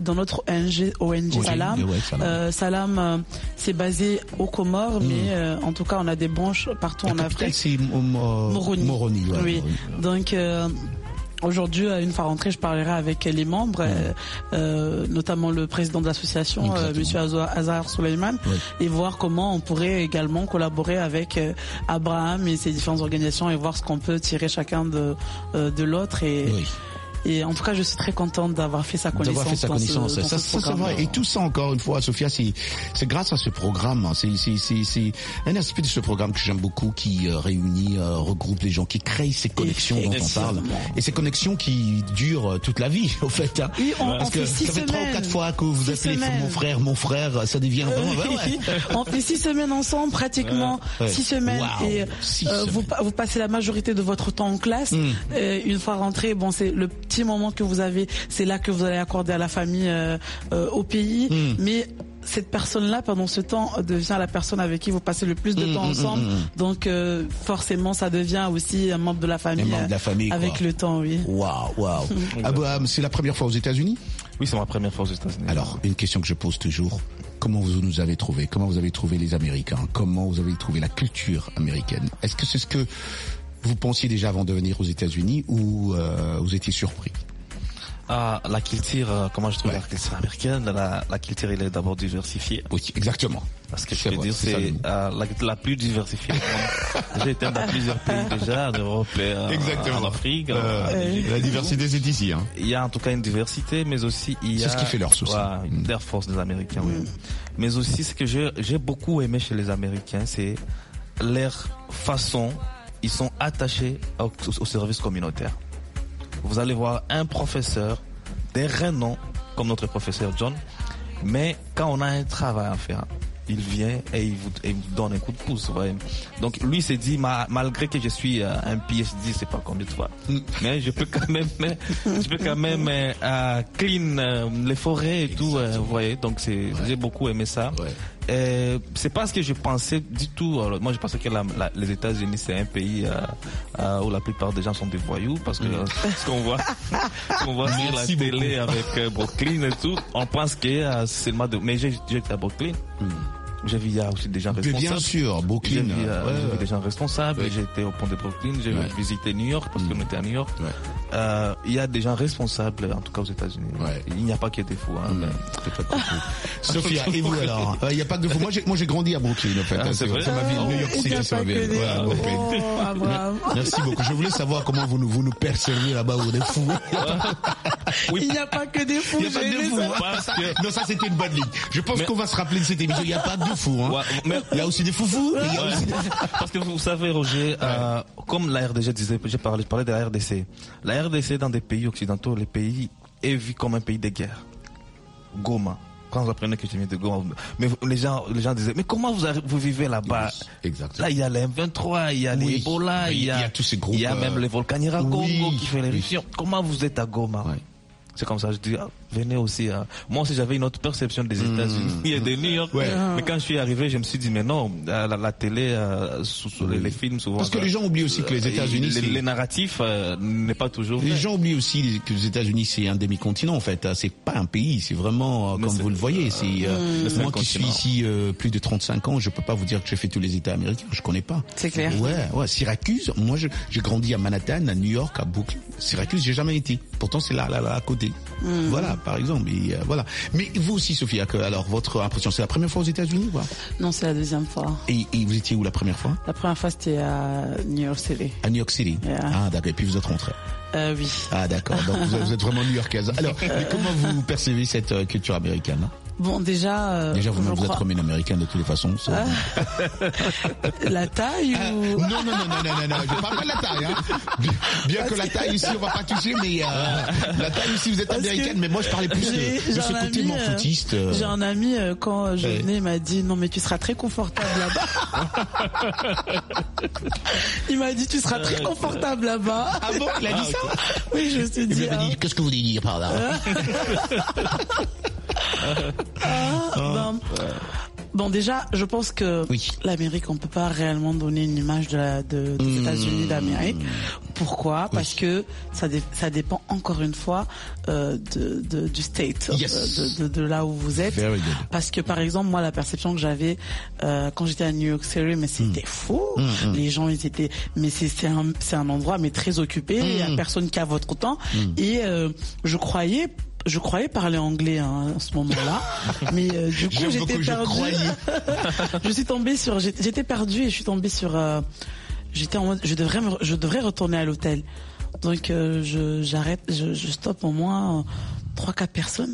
ONG Salam. Salam c'est basé aux Comores mais en tout cas on a des branches partout en Afrique. C'est Moroni. Oui. Donc aujourd'hui, une fois rentré, je parlerai avec les membres, notamment le président de l'association, Monsieur Azar Suleiman, et voir comment on pourrait également collaborer avec Abraham et ses différentes organisations et voir ce qu'on peut tirer chacun de l'autre. Et en tout cas, je suis très contente d'avoir fait sa connaissance. Ça, c'est vrai. Et tout ça, encore une fois, Sophia, c'est grâce à ce programme. C'est un aspect de ce programme que j'aime beaucoup, qui réunit, regroupe les gens, qui crée ces connexions dont on parle. Et ces connexions qui durent toute la vie, au fait. Oui, parce que ça fait 3 ou 4 fois que vous appelez mon frère, ça devient vraiment... On fait 6 semaines ensemble, pratiquement 6 semaines. Et vous passez la majorité de votre temps en classe. Une fois rentré, c'est le petit moment que vous avez, c'est là que vous allez accorder à la famille, au pays. Mais cette personne-là, pendant ce temps, devient la personne avec qui vous passez le plus de temps ensemble. Donc, forcément, ça devient aussi un membre de la famille. Avec le temps, oui. Waouh. Abraham, c'est la première fois aux États-Unis? Oui, c'est ma première fois aux États-Unis. Alors, une question que je pose toujours. Comment vous nous avez trouvé? Comment vous avez trouvé les Américains? Comment vous avez trouvé la culture américaine? Est-ce que c'est ce que vous pensiez déjà avant de venir aux États-Unis ou vous étiez surpris? La culture, comment je trouve la culture américaine? La culture, elle est d'abord diversifiée. Oui, exactement. Parce que je peux dire, c'est la plus diversifiée. J'ai été dans plusieurs pays déjà, en Europe et en Afrique. La diversité, c'est ici. Hein. Il y a en tout cas une diversité, mais aussi il y a... C'est ce qui fait leur souci. L'air force des Américains, oui. Mais aussi, ce que j'ai beaucoup aimé chez les Américains, c'est leur façon... Ils sont attachés au service communautaire. Vous allez voir un professeur, des renom comme notre professeur John, mais quand on a un travail à faire, il vient et il vous donne un coup de pouce. Voyez. Donc lui s'est dit, malgré que je suis un PhD, c'est pas comme toi, mais je peux quand même clean les forêts et tout. Vous voyez, donc j'ai beaucoup aimé ça. C'est pas ce que je pensais du tout. Alors, moi, je pensais que les États-Unis c'est un pays où la plupart des gens sont des voyous, parce que ce qu'on voit sur la télé avec Brooklyn et tout, on pense que c'est seulement mais j'ai été à Brooklyn. J'ai vu, il y a aussi des gens responsables. Bien sûr, Brooklyn. J'ai vu des gens responsables. J'ai été au pont de Brooklyn. J'ai visité New York parce qu'on était à New York. Il y a des gens responsables, en tout cas aux États-Unis. Il n'y a pas que des fous. Sophia, et vous alors? Il n'y a pas que des fous. Moi, j'ai grandi à Brooklyn, en fait. C'est ma ville. New York City, c'est ma ville. Merci beaucoup. Je voulais savoir comment vous nous percevez là-bas où des fous. Il n'y a pas que des fous. Il n'y a pas que des fous. Non, ça c'était une bonne ligne. Je pense qu'on va se rappeler de cette émission. Il n'y a pas de fous. Mais il y a aussi des foufous. Parce que vous savez, Roger, comme la RDC disait, je parlais de la RDC. La RDC dans des pays occidentaux, les pays est vu comme un pays de guerre. Goma. Quand vous apprenez que je viens de Goma, mais les gens disaient, mais comment vous vivez là-bas? Exactement. Là, il y a les M23, il y a les Ebola, il y a tous ces groupes. Il y a même les volcans Congo qui fait l'éruption. Comment vous êtes à Goma? C'est comme ça, je dis, venez aussi. Moi aussi, j'avais une autre perception des États-Unis et de New York. Mais quand je suis arrivé, je me suis dit, mais non, la télé, les films, souvent. Parce que les gens oublient aussi que les États-Unis, les narratifs n'est pas toujours. Les gens oublient aussi que les États-Unis, c'est un demi-continent en fait. C'est pas un pays, c'est vraiment comme vous le voyez. C'est moi qui suis ici plus de 35 ans, je peux pas vous dire que j'ai fait tous les États américains, je connais pas. C'est clair. Ouais. Syracuse, moi j'ai grandi à Manhattan, à New York, à Brooklyn. Syracuse, j'ai jamais été. Pourtant, c'est là, à côté. Voilà, par exemple. Et, voilà. Mais vous aussi, Sophia, alors votre impression, c'est la première fois aux États-Unis, quoi? Non, c'est la deuxième fois. Et vous étiez où la première fois? La première fois, c'était à New York City. À New York City. Yeah. Ah, d'accord. Et puis vous êtes rentré. Oui. Ah, d'accord. Donc vous êtes vraiment new-yorkaise. Alors, mais comment vous percevez cette culture américaine, hein? Bon, déjà vous êtes comme une américaine de toutes les façons. La taille ou... Non, je parle pas de la taille, hein. Bien que la taille ici, on va pas toucher, mais la taille ici, vous êtes américaine, mais moi je parlais plus de ce côté footiste. J'ai un ami, quand je venais, il m'a dit, non mais tu seras très confortable là-bas. Il m'a dit, tu seras très confortable là-bas. Ah bon, il a dit ça? Oui, je me suis dit. Il m'a dit, qu'est-ce que vous voulez dire par là? Bon, déjà, je pense que l'Amérique, on peut pas réellement donner une image des États-Unis d'Amérique. Pourquoi? Parce que ça dépend encore une fois du state, de là où vous êtes. Parce que par exemple, moi, la perception que j'avais quand j'étais à New York City, mais c'était fou. Les gens, ils étaient, mais c'est un endroit mais très occupé. Il y a personne qui a votre temps. Et je croyais parler anglais à ce moment-là, mais du coup j'étais perdue. J'étais perdue et je suis tombée sur. J'étais en mode, je devrais retourner à l'hôtel. Donc j'arrête, je stoppe au moins 3-4 personnes.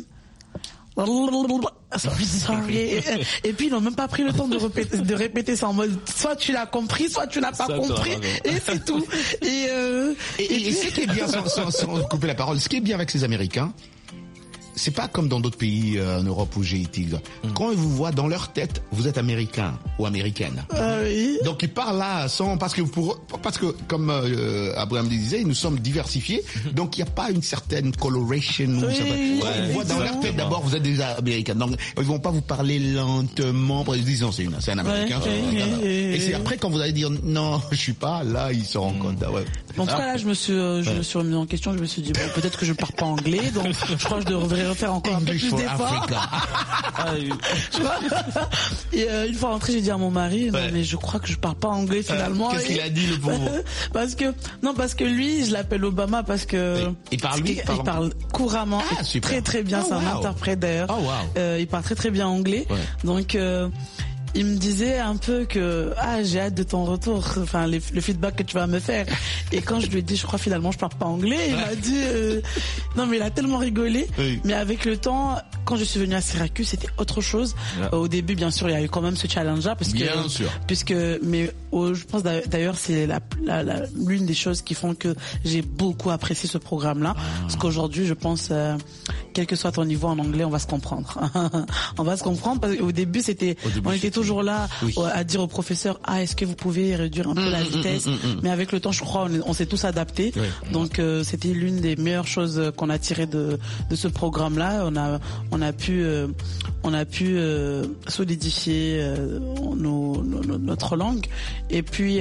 Sorry. Et puis ils n'ont même pas pris le temps de répéter ça en mode soit tu l'as compris, soit tu l'as pas compris, et c'est tout. Et ce qui est bien, sans couper la parole, ce qui est bien avec ces Américains, c'est pas comme dans d'autres pays en Europe où j'ai été. Quand ils vous voient dans leur tête, vous êtes américain ou américaine. Oui. Donc ils parlent là parce que comme Abraham disait, nous sommes diversifiés. Donc il n'y a pas une certaine coloration. Ils voient dans leur tête d'abord vous êtes des Américains. Donc ils vont pas vous parler lentement. Ils disent non, c'est un Américain. Et c'est après quand vous allez dire non, je suis pas là, ils se rendent compte. En tout cas là, je me suis remis en question. Je me suis dit bon, peut-être que je parle pas anglais, donc je crois que je devrais refaire encore un peu plus d'efforts. Et une fois rentré, j'ai dit à mon mari, non mais je crois que je parle pas anglais finalement. Qu'est-ce qu'il a dit le pauvre? Parce que lui, je l'appelle Obama parce que il parle couramment, très très bien. C'est un interprète d'ailleurs. Il parle très très bien anglais. Donc il me disait un peu que j'ai hâte de ton retour, enfin le feedback que tu vas me faire. Et quand je lui ai dit, je crois finalement je parle pas anglais, il m'a dit non mais il a tellement rigolé. Mais avec le temps, quand je suis venue à Syracuse, c'était autre chose. Au début, bien sûr, il y a eu quand même ce challenge-là je pense d'ailleurs c'est l'une des choses qui font que j'ai beaucoup apprécié ce programme-là, parce qu'aujourd'hui, je pense quel que soit ton niveau en anglais, on va se comprendre. On va se comprendre parce qu'au début, on était toujours là à dire au professeur est-ce que vous pouvez réduire un peu la vitesse, mais avec le temps je crois on s'est tous adaptés. Donc c'était l'une des meilleures choses qu'on a tirées de ce programme là. On a pu solidifier notre langue et puis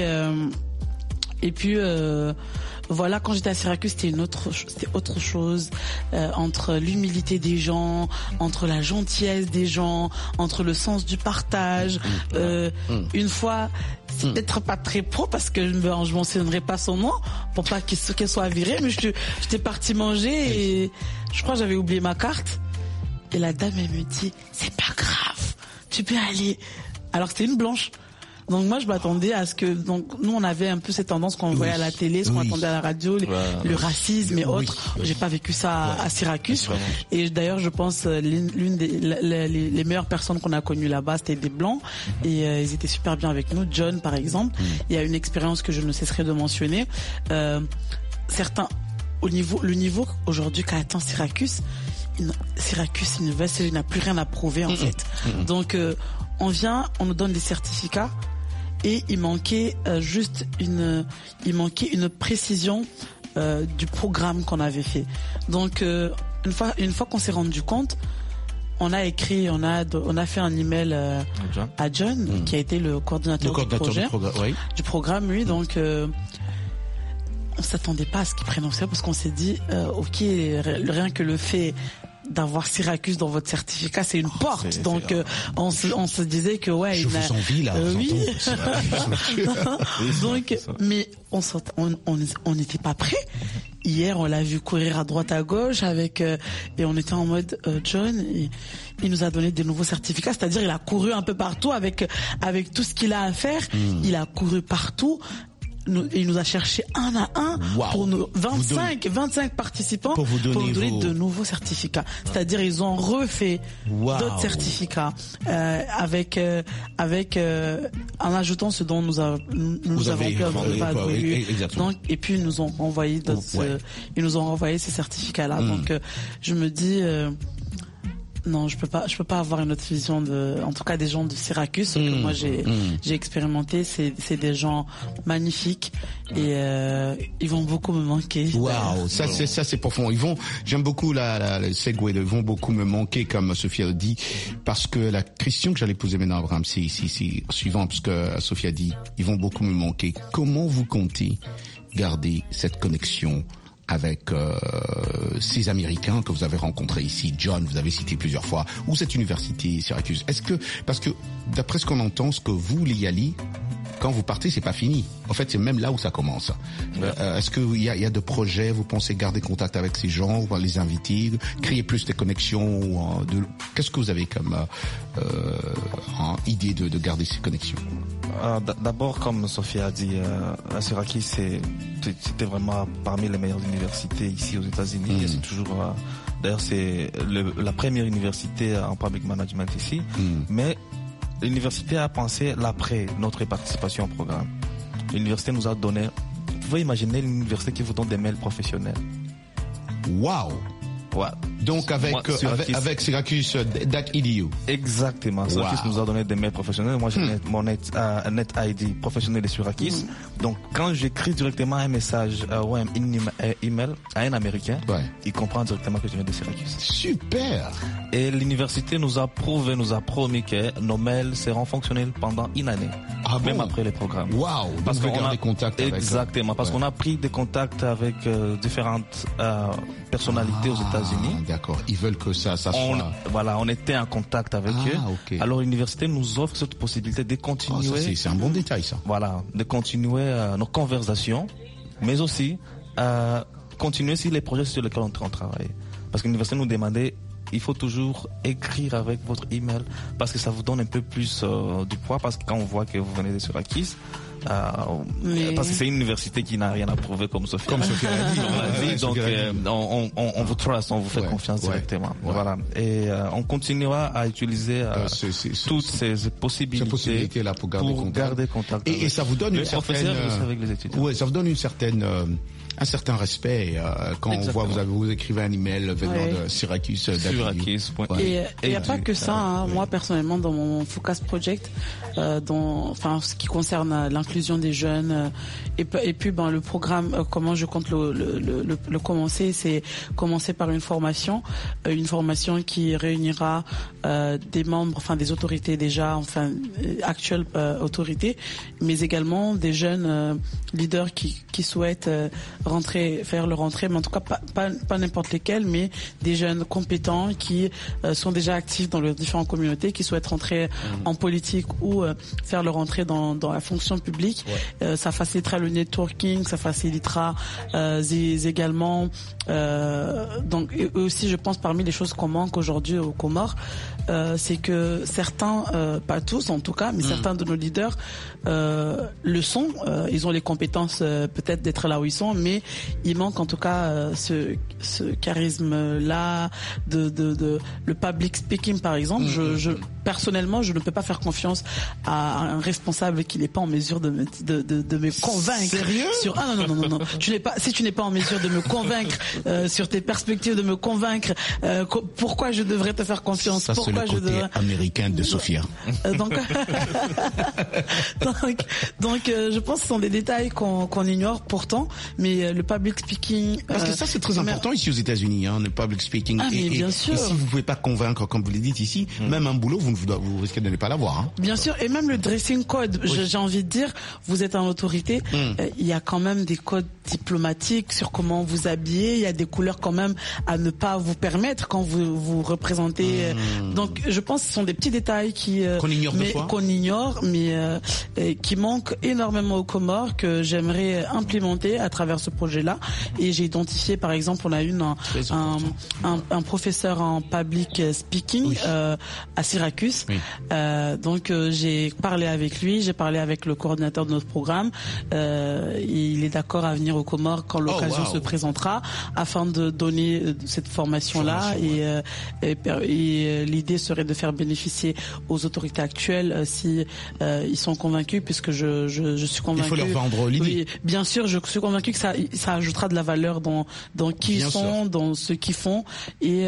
voilà, quand j'étais à Syracuse, c'était autre chose, entre l'humilité des gens, entre la gentillesse des gens, entre le sens du partage. Une fois, c'est peut-être pas très pro parce que je mentionnerai pas son nom pour pas qu'elle soit virée, mais j'étais partie manger et je crois que j'avais oublié ma carte. Et la dame, elle me dit, c'est pas grave, tu peux aller. Alors c'était une blanche. Donc moi je m'attendais à ce que nous on avait un peu cette tendance qu'on voyait à la télé, ce qu'on entendait à la radio, le racisme et autres. J'ai pas vécu ça à Syracuse. Et d'ailleurs je pense l'une les meilleures personnes qu'on a connues là-bas c'était des blancs et ils étaient super bien avec nous. John par exemple, il y a une expérience que je ne cesserai de mentionner. Certains le niveau aujourd'hui qu'a atteint Syracuse University n'a plus rien à prouver en fait. Donc on nous donne des certificats et il manquait une précision du programme qu'on avait fait. Donc une fois qu'on s'est rendu compte, on a fait un email à John qui a été le coordinateur du programme, oui. Donc on s'attendait pas à ce qu'il prenne au sérieux parce qu'on s'est dit ok, rien que le fait d'avoir Syracuse dans votre certificat, c'est une porte. Donc on se disait que je vous envie là. Donc mais on n'était pas prêt. hier, on l'a vu courir à droite à gauche et on était en mode John, il nous a donné des nouveaux certificats, c'est-à-dire il a couru un peu partout avec tout ce qu'il a à faire. Il a couru partout. Il nous a cherché un à un pour nos 25 participants pour vous donner de nouveaux certificats. C'est-à-dire ils ont refait d'autres certificats en ajoutant ce dont nous avons pas voulu. Donc et puis ils nous ont renvoyé ces certificats-là. Donc je me dis non, je peux pas avoir une autre vision en tout cas des gens de Syracuse. Ce que moi j'ai expérimenté, c'est des gens magnifiques et ils vont beaucoup me manquer. Waouh, ça c'est profond. J'aime beaucoup le segue, ils vont beaucoup me manquer comme Sophia le dit, parce que la question que j'allais poser maintenant à Abraham, c'est suivant, parce que Sophia dit, ils vont beaucoup me manquer. Comment vous comptez garder cette connexion avec ces Américains que vous avez rencontrés ici? John, vous avez cité plusieurs fois, ou cette université Syracuse. Parce que d'après ce qu'on entend, ce que vous, les Yali, quand vous partez, c'est pas fini. En fait, c'est même là où ça commence. Est-ce qu'il y a de projets, vous pensez garder contact avec ces gens, ou les inviter, créer plus de connexions, qu'est-ce que vous avez comme idée de garder ces connexions? D'abord, comme Sophia a dit, la Syracuse, c'était vraiment parmi les meilleures universités ici aux États-Unis. C'est toujours, d'ailleurs, c'est la première université en public management ici. Mais l'université a pensé l'après notre participation au programme. L'université nous a donné, vous pouvez imaginer l'université qui vous donne des mails professionnels. Waouh! Ouais. Donc avec Syracuse.edu. Exactement. Syracuse nous a donné des mails professionnels. Moi j'ai mon net ID professionnel de Syracuse. Donc quand j'écris directement un message ou un email à un Américain, il comprend directement que je viens de Syracuse. Super. Et l'université nous a promis que nos mails seront fonctionnels pendant une année. Même après les programmes. Waouh. Parce qu'on a des contacts avec. Exactement. Parce qu'on a pris des contacts avec différentes personnalités aux États-Unis. D'accord. Ils veulent que ça soit. Voilà, on était en contact avec eux. Okay. Alors l'université nous offre cette possibilité de continuer. C'est un bon détail ça. Voilà, de continuer nos conversations, mais aussi continuer sur les projets sur lesquels on travaille. Parce que l'université nous demandait, il faut toujours écrire avec votre email parce que ça vous donne un peu plus du poids, parce que quand on voit que vous venez de Syracuse, parce que c'est une université qui n'a rien à prouver, comme Sophia l'a dit. Donc on vous trust, on vous fait confiance directement. Voilà. Et on continuera à utiliser toutes ces possibilités là pour garder contact. Et ça vous donne une certaine avec les étudiants. Ouais, ça vous donne un certain respect quand on voit vous écrivez un email venant de Syracuse. Et il n'y a pas que ça. Hein. Moi personnellement, dans mon Focus Project, ce qui concerne l'inclusion des jeunes et puis le programme, comment je compte le commencer, c'est commencer par une formation qui réunira des membres, des autorités déjà, actuelles autorités, mais également des jeunes leaders qui souhaitent faire leur rentrée, mais en tout cas pas n'importe lesquels, mais des jeunes compétents qui sont déjà actifs dans leurs différentes communautés, qui souhaitent rentrer en politique ou faire leur entrée dans la fonction publique. Ça facilitera le networking, ça facilitera également donc et aussi je pense parmi les choses qu'on manque aujourd'hui aux Comores, c'est que certains, pas tous en tout cas, mais certains de nos leaders le sont, ils ont les compétences peut-être d'être là où ils sont, mais il manque en tout cas ce charisme là de le public speaking par exemple. Personnellement, je ne peux pas faire confiance à un responsable qui n'est pas en mesure de me convaincre. Sérieux? Non. Si tu n'es pas en mesure de me convaincre sur tes perspectives, de me convaincre, pourquoi je devrais te faire confiance? Ça, pourquoi c'est le côté américain de Sophia. Donc, je pense que ce sont des détails qu'on ignore pourtant, mais le public speaking. Parce que ça, c'est très important ici aux États-Unis, le public speaking. Bien sûr. Et si vous pouvez pas convaincre, comme vous le dites ici, même un boulot, vous risquez de ne pas l'avoir. Hein. Bien sûr, et même le dressing code, j'ai envie de dire, vous êtes en autorité, il y a quand même des codes diplomatiques sur comment vous habillez, y a des couleurs quand même à ne pas vous permettre quand vous représentez. Donc je pense que ce sont des petits détails qu'on ignore, mais qui manquent énormément aux Comores, que j'aimerais implémenter à travers ce projet-là. Et j'ai identifié, par exemple, on a eu un professeur en public speaking à Syracuse. Oui. Donc j'ai parlé avec lui, j'ai parlé avec le coordinateur de notre programme. Il est d'accord à venir aux Comores quand l'occasion se présentera, afin de donner cette formation-là. Et l'idée serait de faire bénéficier aux autorités actuelles si ils sont convaincus, puisque je suis convaincu. Il faut leur vendre l'idée. Oui, bien sûr, je suis convaincu que ça ajoutera de la valeur dans qui ils sont, dans ce qu'ils font. Et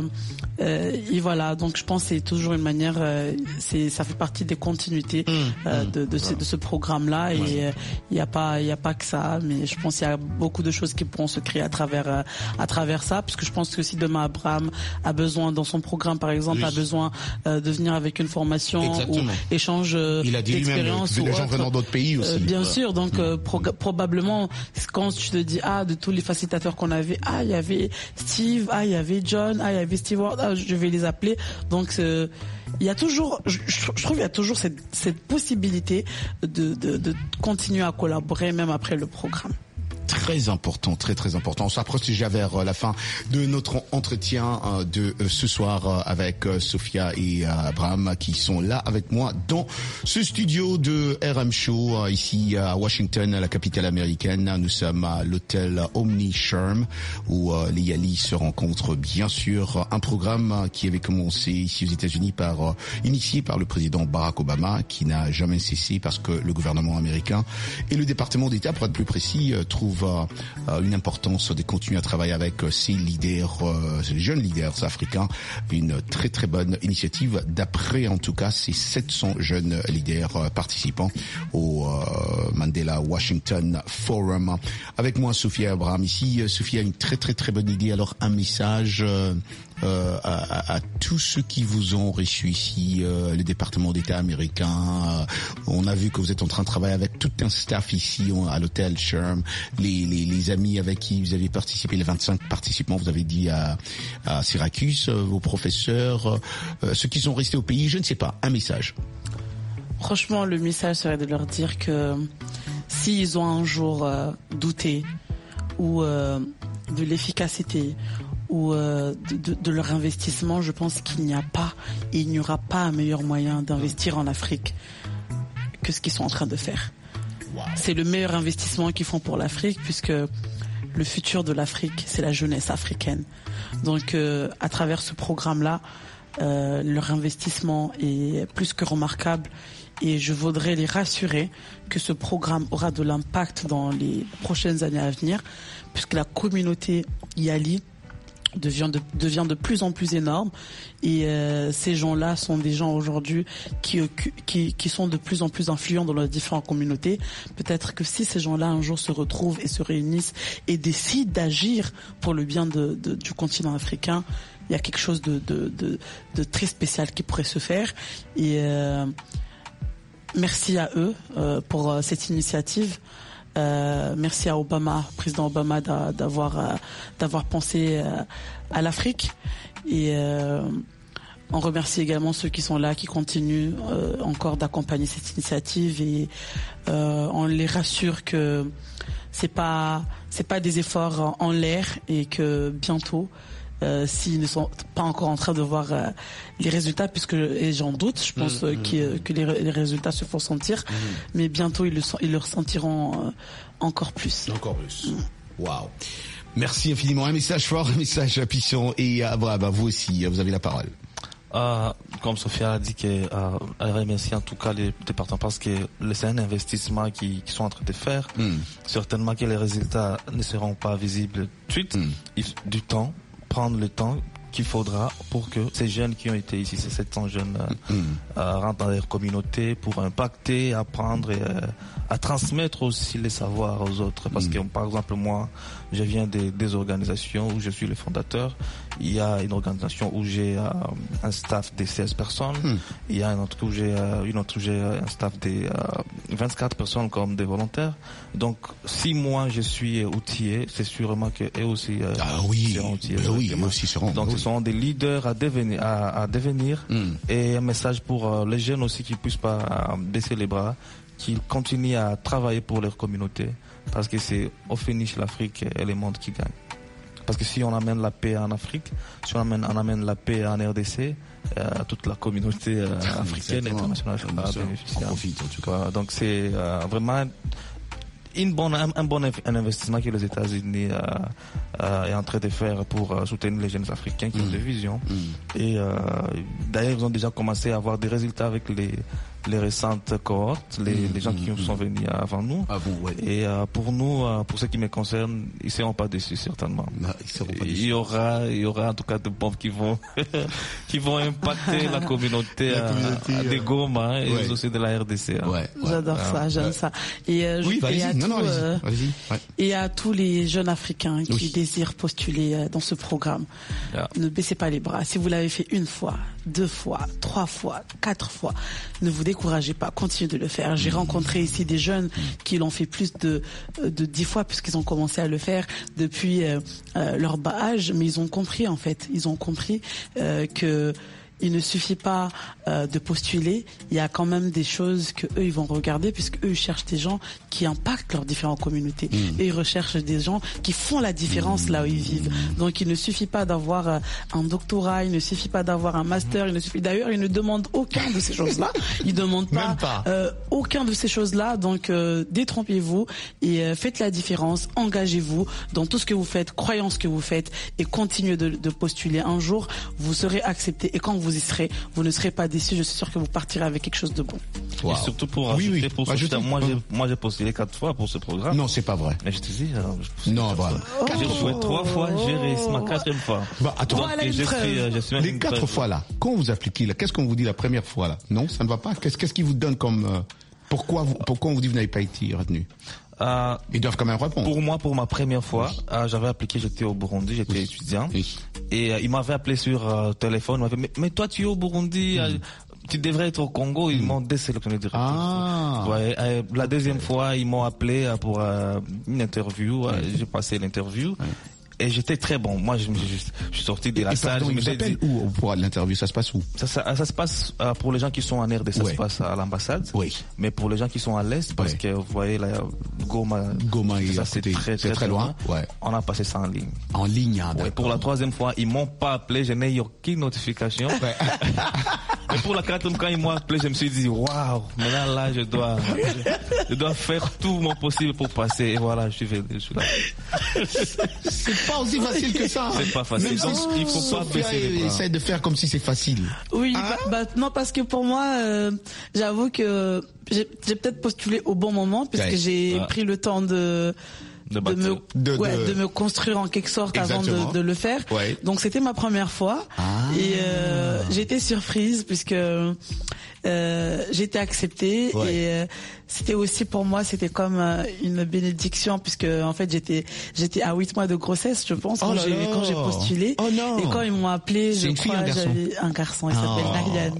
voilà, donc je pense que c'est toujours une manière, ça fait partie des continuités de ce programme-là. Et il y a pas que ça, mais je pense qu'il y a beaucoup de choses qui pourront se créer à travers ça, puisque je pense que si demain Abraham a besoin, dans son programme par exemple, a besoin de venir avec une formation ou échange d'expérience ou des gens venant d'autres pays aussi. Bien sûr, donc probablement quand tu te dis de tous les facilitateurs qu'on avait, il y avait Steve, il y avait John, il y avait Steve Ward, je vais les appeler. Donc il y a toujours, je trouve, il y a toujours cette possibilité de continuer à collaborer même après le programme. Très important, très important. On s'approche déjà vers la fin de notre entretien de ce soir avec Sophia et Abraham, qui sont là avec moi dans ce studio de RM Show ici à Washington, la capitale américaine. Nous sommes à l'hôtel Omni Sherm où les Yalis se rencontrent. Bien sûr, un programme qui avait commencé ici aux États-Unis initié par le président Barack Obama, qui n'a jamais cessé parce que le gouvernement américain et le département d'État, pour être plus précis, trouvent une importance de continuer à travailler avec ces leaders, ces jeunes leaders africains. Une très très bonne initiative. D'après en tout cas ces 700 jeunes leaders participants au Mandela Washington Forum. Avec moi Sophia Abraham ici. Sophia a une très très très bonne idée. Alors un message à tous ceux qui vous ont reçu ici, le département d'État américain. On a vu que vous êtes en train de travailler avec tout un staff ici à l'hôtel Sherm, les amis avec qui vous avez participé, les 25 participants, vous avez dit à Syracuse, vos professeurs, ceux qui sont restés au pays, je ne sais pas, un message. Franchement, le message serait de leur dire que s'ils ont un jour douté ou de l'efficacité ou de leur investissement, je pense qu'il n'y aura pas un meilleur moyen d'investir en Afrique que ce qu'ils sont en train de faire. Wow. C'est le meilleur investissement qu'ils font pour l'Afrique, puisque le futur de l'Afrique, c'est la jeunesse africaine. Donc à travers ce programme-là, leur investissement est plus que remarquable, et je voudrais les rassurer que ce programme aura de l'impact dans les prochaines années à venir, puisque la communauté Yali devient de plus en plus énorme, et ces gens-là sont des gens aujourd'hui qui sont de plus en plus influents dans leurs différentes communautés. Peut-être que si ces gens-là un jour se retrouvent et se réunissent et décident d'agir pour le bien du continent africain, il y a quelque chose de très spécial qui pourrait se faire. Et merci à eux pour cette initiative. Merci à président Obama, d'avoir pensé à l'Afrique, et on remercie également ceux qui sont là, qui continuent encore d'accompagner cette initiative, et on les rassure que c'est pas des efforts en l'air, et que bientôt, s'ils ne sont pas encore en train de voir les résultats, et j'en doute, je pense que les résultats se font sentir, mais bientôt ils le ressentiront encore plus. Encore plus. Waouh. Merci infiniment. Un message fort, un message puissant. Et vous aussi, vous avez la parole. Comme Sophia a dit qu'elle remercie en tout cas les départements, parce que c'est un investissement qu'ils sont en train de faire. Certainement que les résultats ne seront pas visibles tout de suite. Du temps, prendre le temps, qu'il faudra pour que ces jeunes qui ont été ici, ces 700 jeunes, rentrent dans leur communauté pour impacter, apprendre et à transmettre aussi les savoirs aux autres. Parce que, par exemple, moi, je viens des organisations où je suis le fondateur. Il y a une organisation où j'ai un staff de 16 personnes. Il y a une autre où j'ai un staff de 24 personnes comme des volontaires. Donc, si moi je suis outillé, c'est sûrement qu'eux aussi seront outillés. Oui, eux aussi seront. Donc, ce sont des leaders à devenir. Et un message pour les jeunes aussi qui ne puissent pas baisser les bras, qu'ils continuent à travailler pour leur communauté. Parce que c'est au finish l'Afrique et le monde qui gagnent. Parce que si on amène la paix en Afrique, si on amène la paix en RDC, toute la communauté africaine et internationale sera bénéficiaire. On profite en tout cas. Donc c'est vraiment un bon investissement que les États-Unis est en train de faire pour soutenir les jeunes Africains qui ont des visions. Et d'ailleurs, ils ont déjà commencé à avoir des résultats avec les récentes cohortes, les gens qui sont venus avant nous. Et pour nous, pour ce qui me concerne, ils ne seront pas déçus certainement. Il y aura en tout cas de bombes qui vont impacter la communauté de Goma et aussi de la RDC. J'adore ça, j'aime ça. Et et à tous les jeunes Africains qui désirent postuler dans ce programme, ne baissez pas les bras. Si vous l'avez fait une fois, 2 fois, 3 fois, 4 fois, ne vous découragez pas, continuez de le faire. J'ai rencontré ici des jeunes qui l'ont fait plus de 10 fois puisqu'ils ont commencé à le faire depuis leur bas âge, mais ils ont compris en fait, que il ne suffit pas de postuler, il y a quand même des choses que eux ils vont regarder puisque eux ils cherchent des gens qui impactent leurs différentes communautés et ils recherchent des gens qui font la différence là où ils vivent. Donc il ne suffit pas d'avoir un doctorat, il ne suffit pas d'avoir un master, d'ailleurs ils ne demandent aucun de ces choses-là, ils demandent pas. Aucun de ces choses-là. Donc détrompez-vous et faites la différence, engagez-vous dans tout ce que vous faites, croyez en ce que vous faites et continuez de postuler. Un jour vous serez accepté et quand vous y serez, vous ne serez pas déçus. Je suis sûr que vous partirez avec quelque chose de bon. Et surtout pour ajouter, moi j'ai postulé 4 fois pour ce programme. Non, c'est pas vrai. Mais je te dis, non, voilà. J'ai joué 3 fois, j'ai réussi ma 4e fois. Attends, les 4 fois là, quand vous appliquez là, qu'est-ce qu'on vous dit la première fois là? Non, ça ne va pas. Qu'est-ce qui vous donne comme pourquoi on vous dit que vous n'avez pas été retenu? Ils doivent quand même répondre. Pour ma première fois, j'avais appliqué, j'étais au Burundi, j'étais étudiant. Et il m'avait appelé sur téléphone, il m'avait dit, mais toi tu es au Burundi, tu devrais être au Congo. Ils m'ont désélectionné directement. La deuxième fois, ils m'ont appelé pour une interview. J'ai passé l'interview. Et j'étais très bon. Moi, je suis sorti de la salle. Ils vous appellent où pour l'interview? Ça se passe où? Ça se passe pour les gens qui sont en RD, ça se passe à l'ambassade. Mais pour les gens qui sont à l'est, parce que vous voyez, la Goma, ça c'est très loin. On a passé ça en ligne. En ligne, pour la 3e fois, ils m'ont pas appelé, je n'ai eu aucune notification. Mais pour la 4e, quand ils m'ont appelé, je me suis dit, waouh, maintenant là, je dois faire tout mon possible pour passer. Et voilà, je suis là. C'est pas aussi facile que ça. C'est pas facile. Donc, il faut pas baisser les bras. Essaye de faire comme si c'est facile. Oui, non, parce que pour moi, j'avoue que j'ai peut-être postulé au bon moment puisque j'ai pris le temps de me construire en quelque sorte avant de le faire. Donc c'était ma première fois et j'étais surprise puisque j'étais acceptée et c'était aussi pour moi, c'était comme une bénédiction puisque en fait j'étais à 8 mois de grossesse, je pense, quand j'ai postulé. Et quand ils m'ont appelé, je crois j'avais un garçon, il s'appelle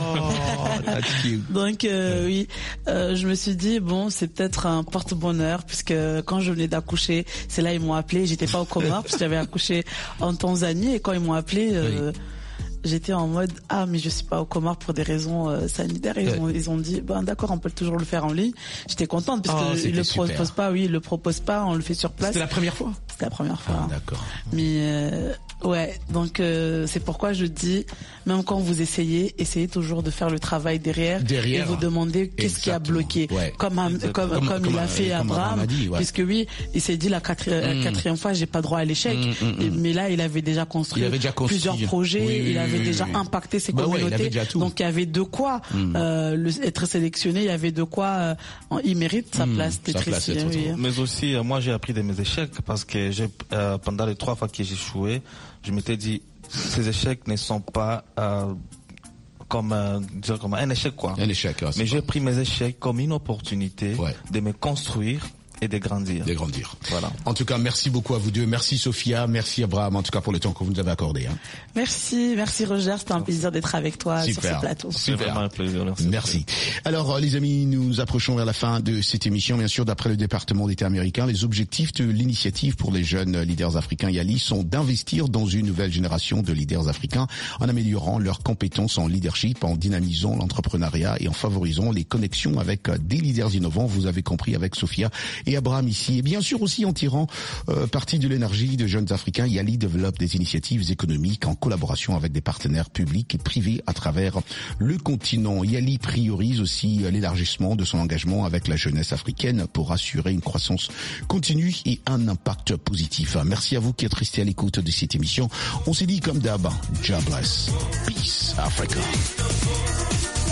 Narian. Donc oui, je me suis dit bon, c'est peut-être un porte-bonheur puisque quand je venais d'accoucher, c'est là ils m'ont appelé, j'étais pas au Comores puisque j'avais accouché en Tanzanie et quand ils m'ont appelé j'étais en mode mais je suis pas au Comores pour des raisons sanitaires. Ils ont dit d'accord, on peut toujours le faire en ligne. J'étais contente parce que le propose pas, on le fait sur place. C'était la première fois. C'était la première fois. D'accord. Mais donc c'est pourquoi je dis, même quand vous essayez toujours de faire le travail derrière. Et vous demandez qu'est-ce qui a bloqué. Comme il a fait Abraham, puisque il s'est dit la 4e fois j'ai pas droit à l'échec. Mais là il avait déjà construit plusieurs projets, il avait déjà impacté ses communautés. Donc il y avait de quoi être sélectionné, il y avait de quoi il mérite sa place d'être ici. Mais aussi moi j'ai appris de mes échecs parce que pendant les 3 fois que j'ai échoué, je m'étais dit ces échecs ne sont pas comme un échec, quoi. Un échec. Mais j'ai pris mes échecs comme une opportunité de me construire et de grandir. Voilà. En tout cas, merci beaucoup à vous deux. Merci Sophia, merci Abraham, en tout cas pour le temps que vous nous avez accordé. Merci Roger, c'était un plaisir d'être avec toi sur ce plateau. C'est vraiment un plaisir. Merci. Alors les amis, nous approchons vers la fin de cette émission. Bien sûr, d'après le département d'État américain, les objectifs de l'initiative pour les jeunes leaders africains YALI sont d'investir dans une nouvelle génération de leaders africains en améliorant leurs compétences en leadership, en dynamisant l'entrepreneuriat et en favorisant les connexions avec des leaders innovants. Vous avez compris avec Sophia et Abraham ici. Et bien sûr aussi en tirant parti de l'énergie de jeunes Africains, YALI développe des initiatives économiques en collaboration avec des partenaires publics et privés à travers le continent. YALI priorise aussi l'élargissement de son engagement avec la jeunesse africaine pour assurer une croissance continue et un impact positif. Merci à vous qui êtes restés à l'écoute de cette émission. On s'est dit comme d'hab, God bless. Peace, Africa.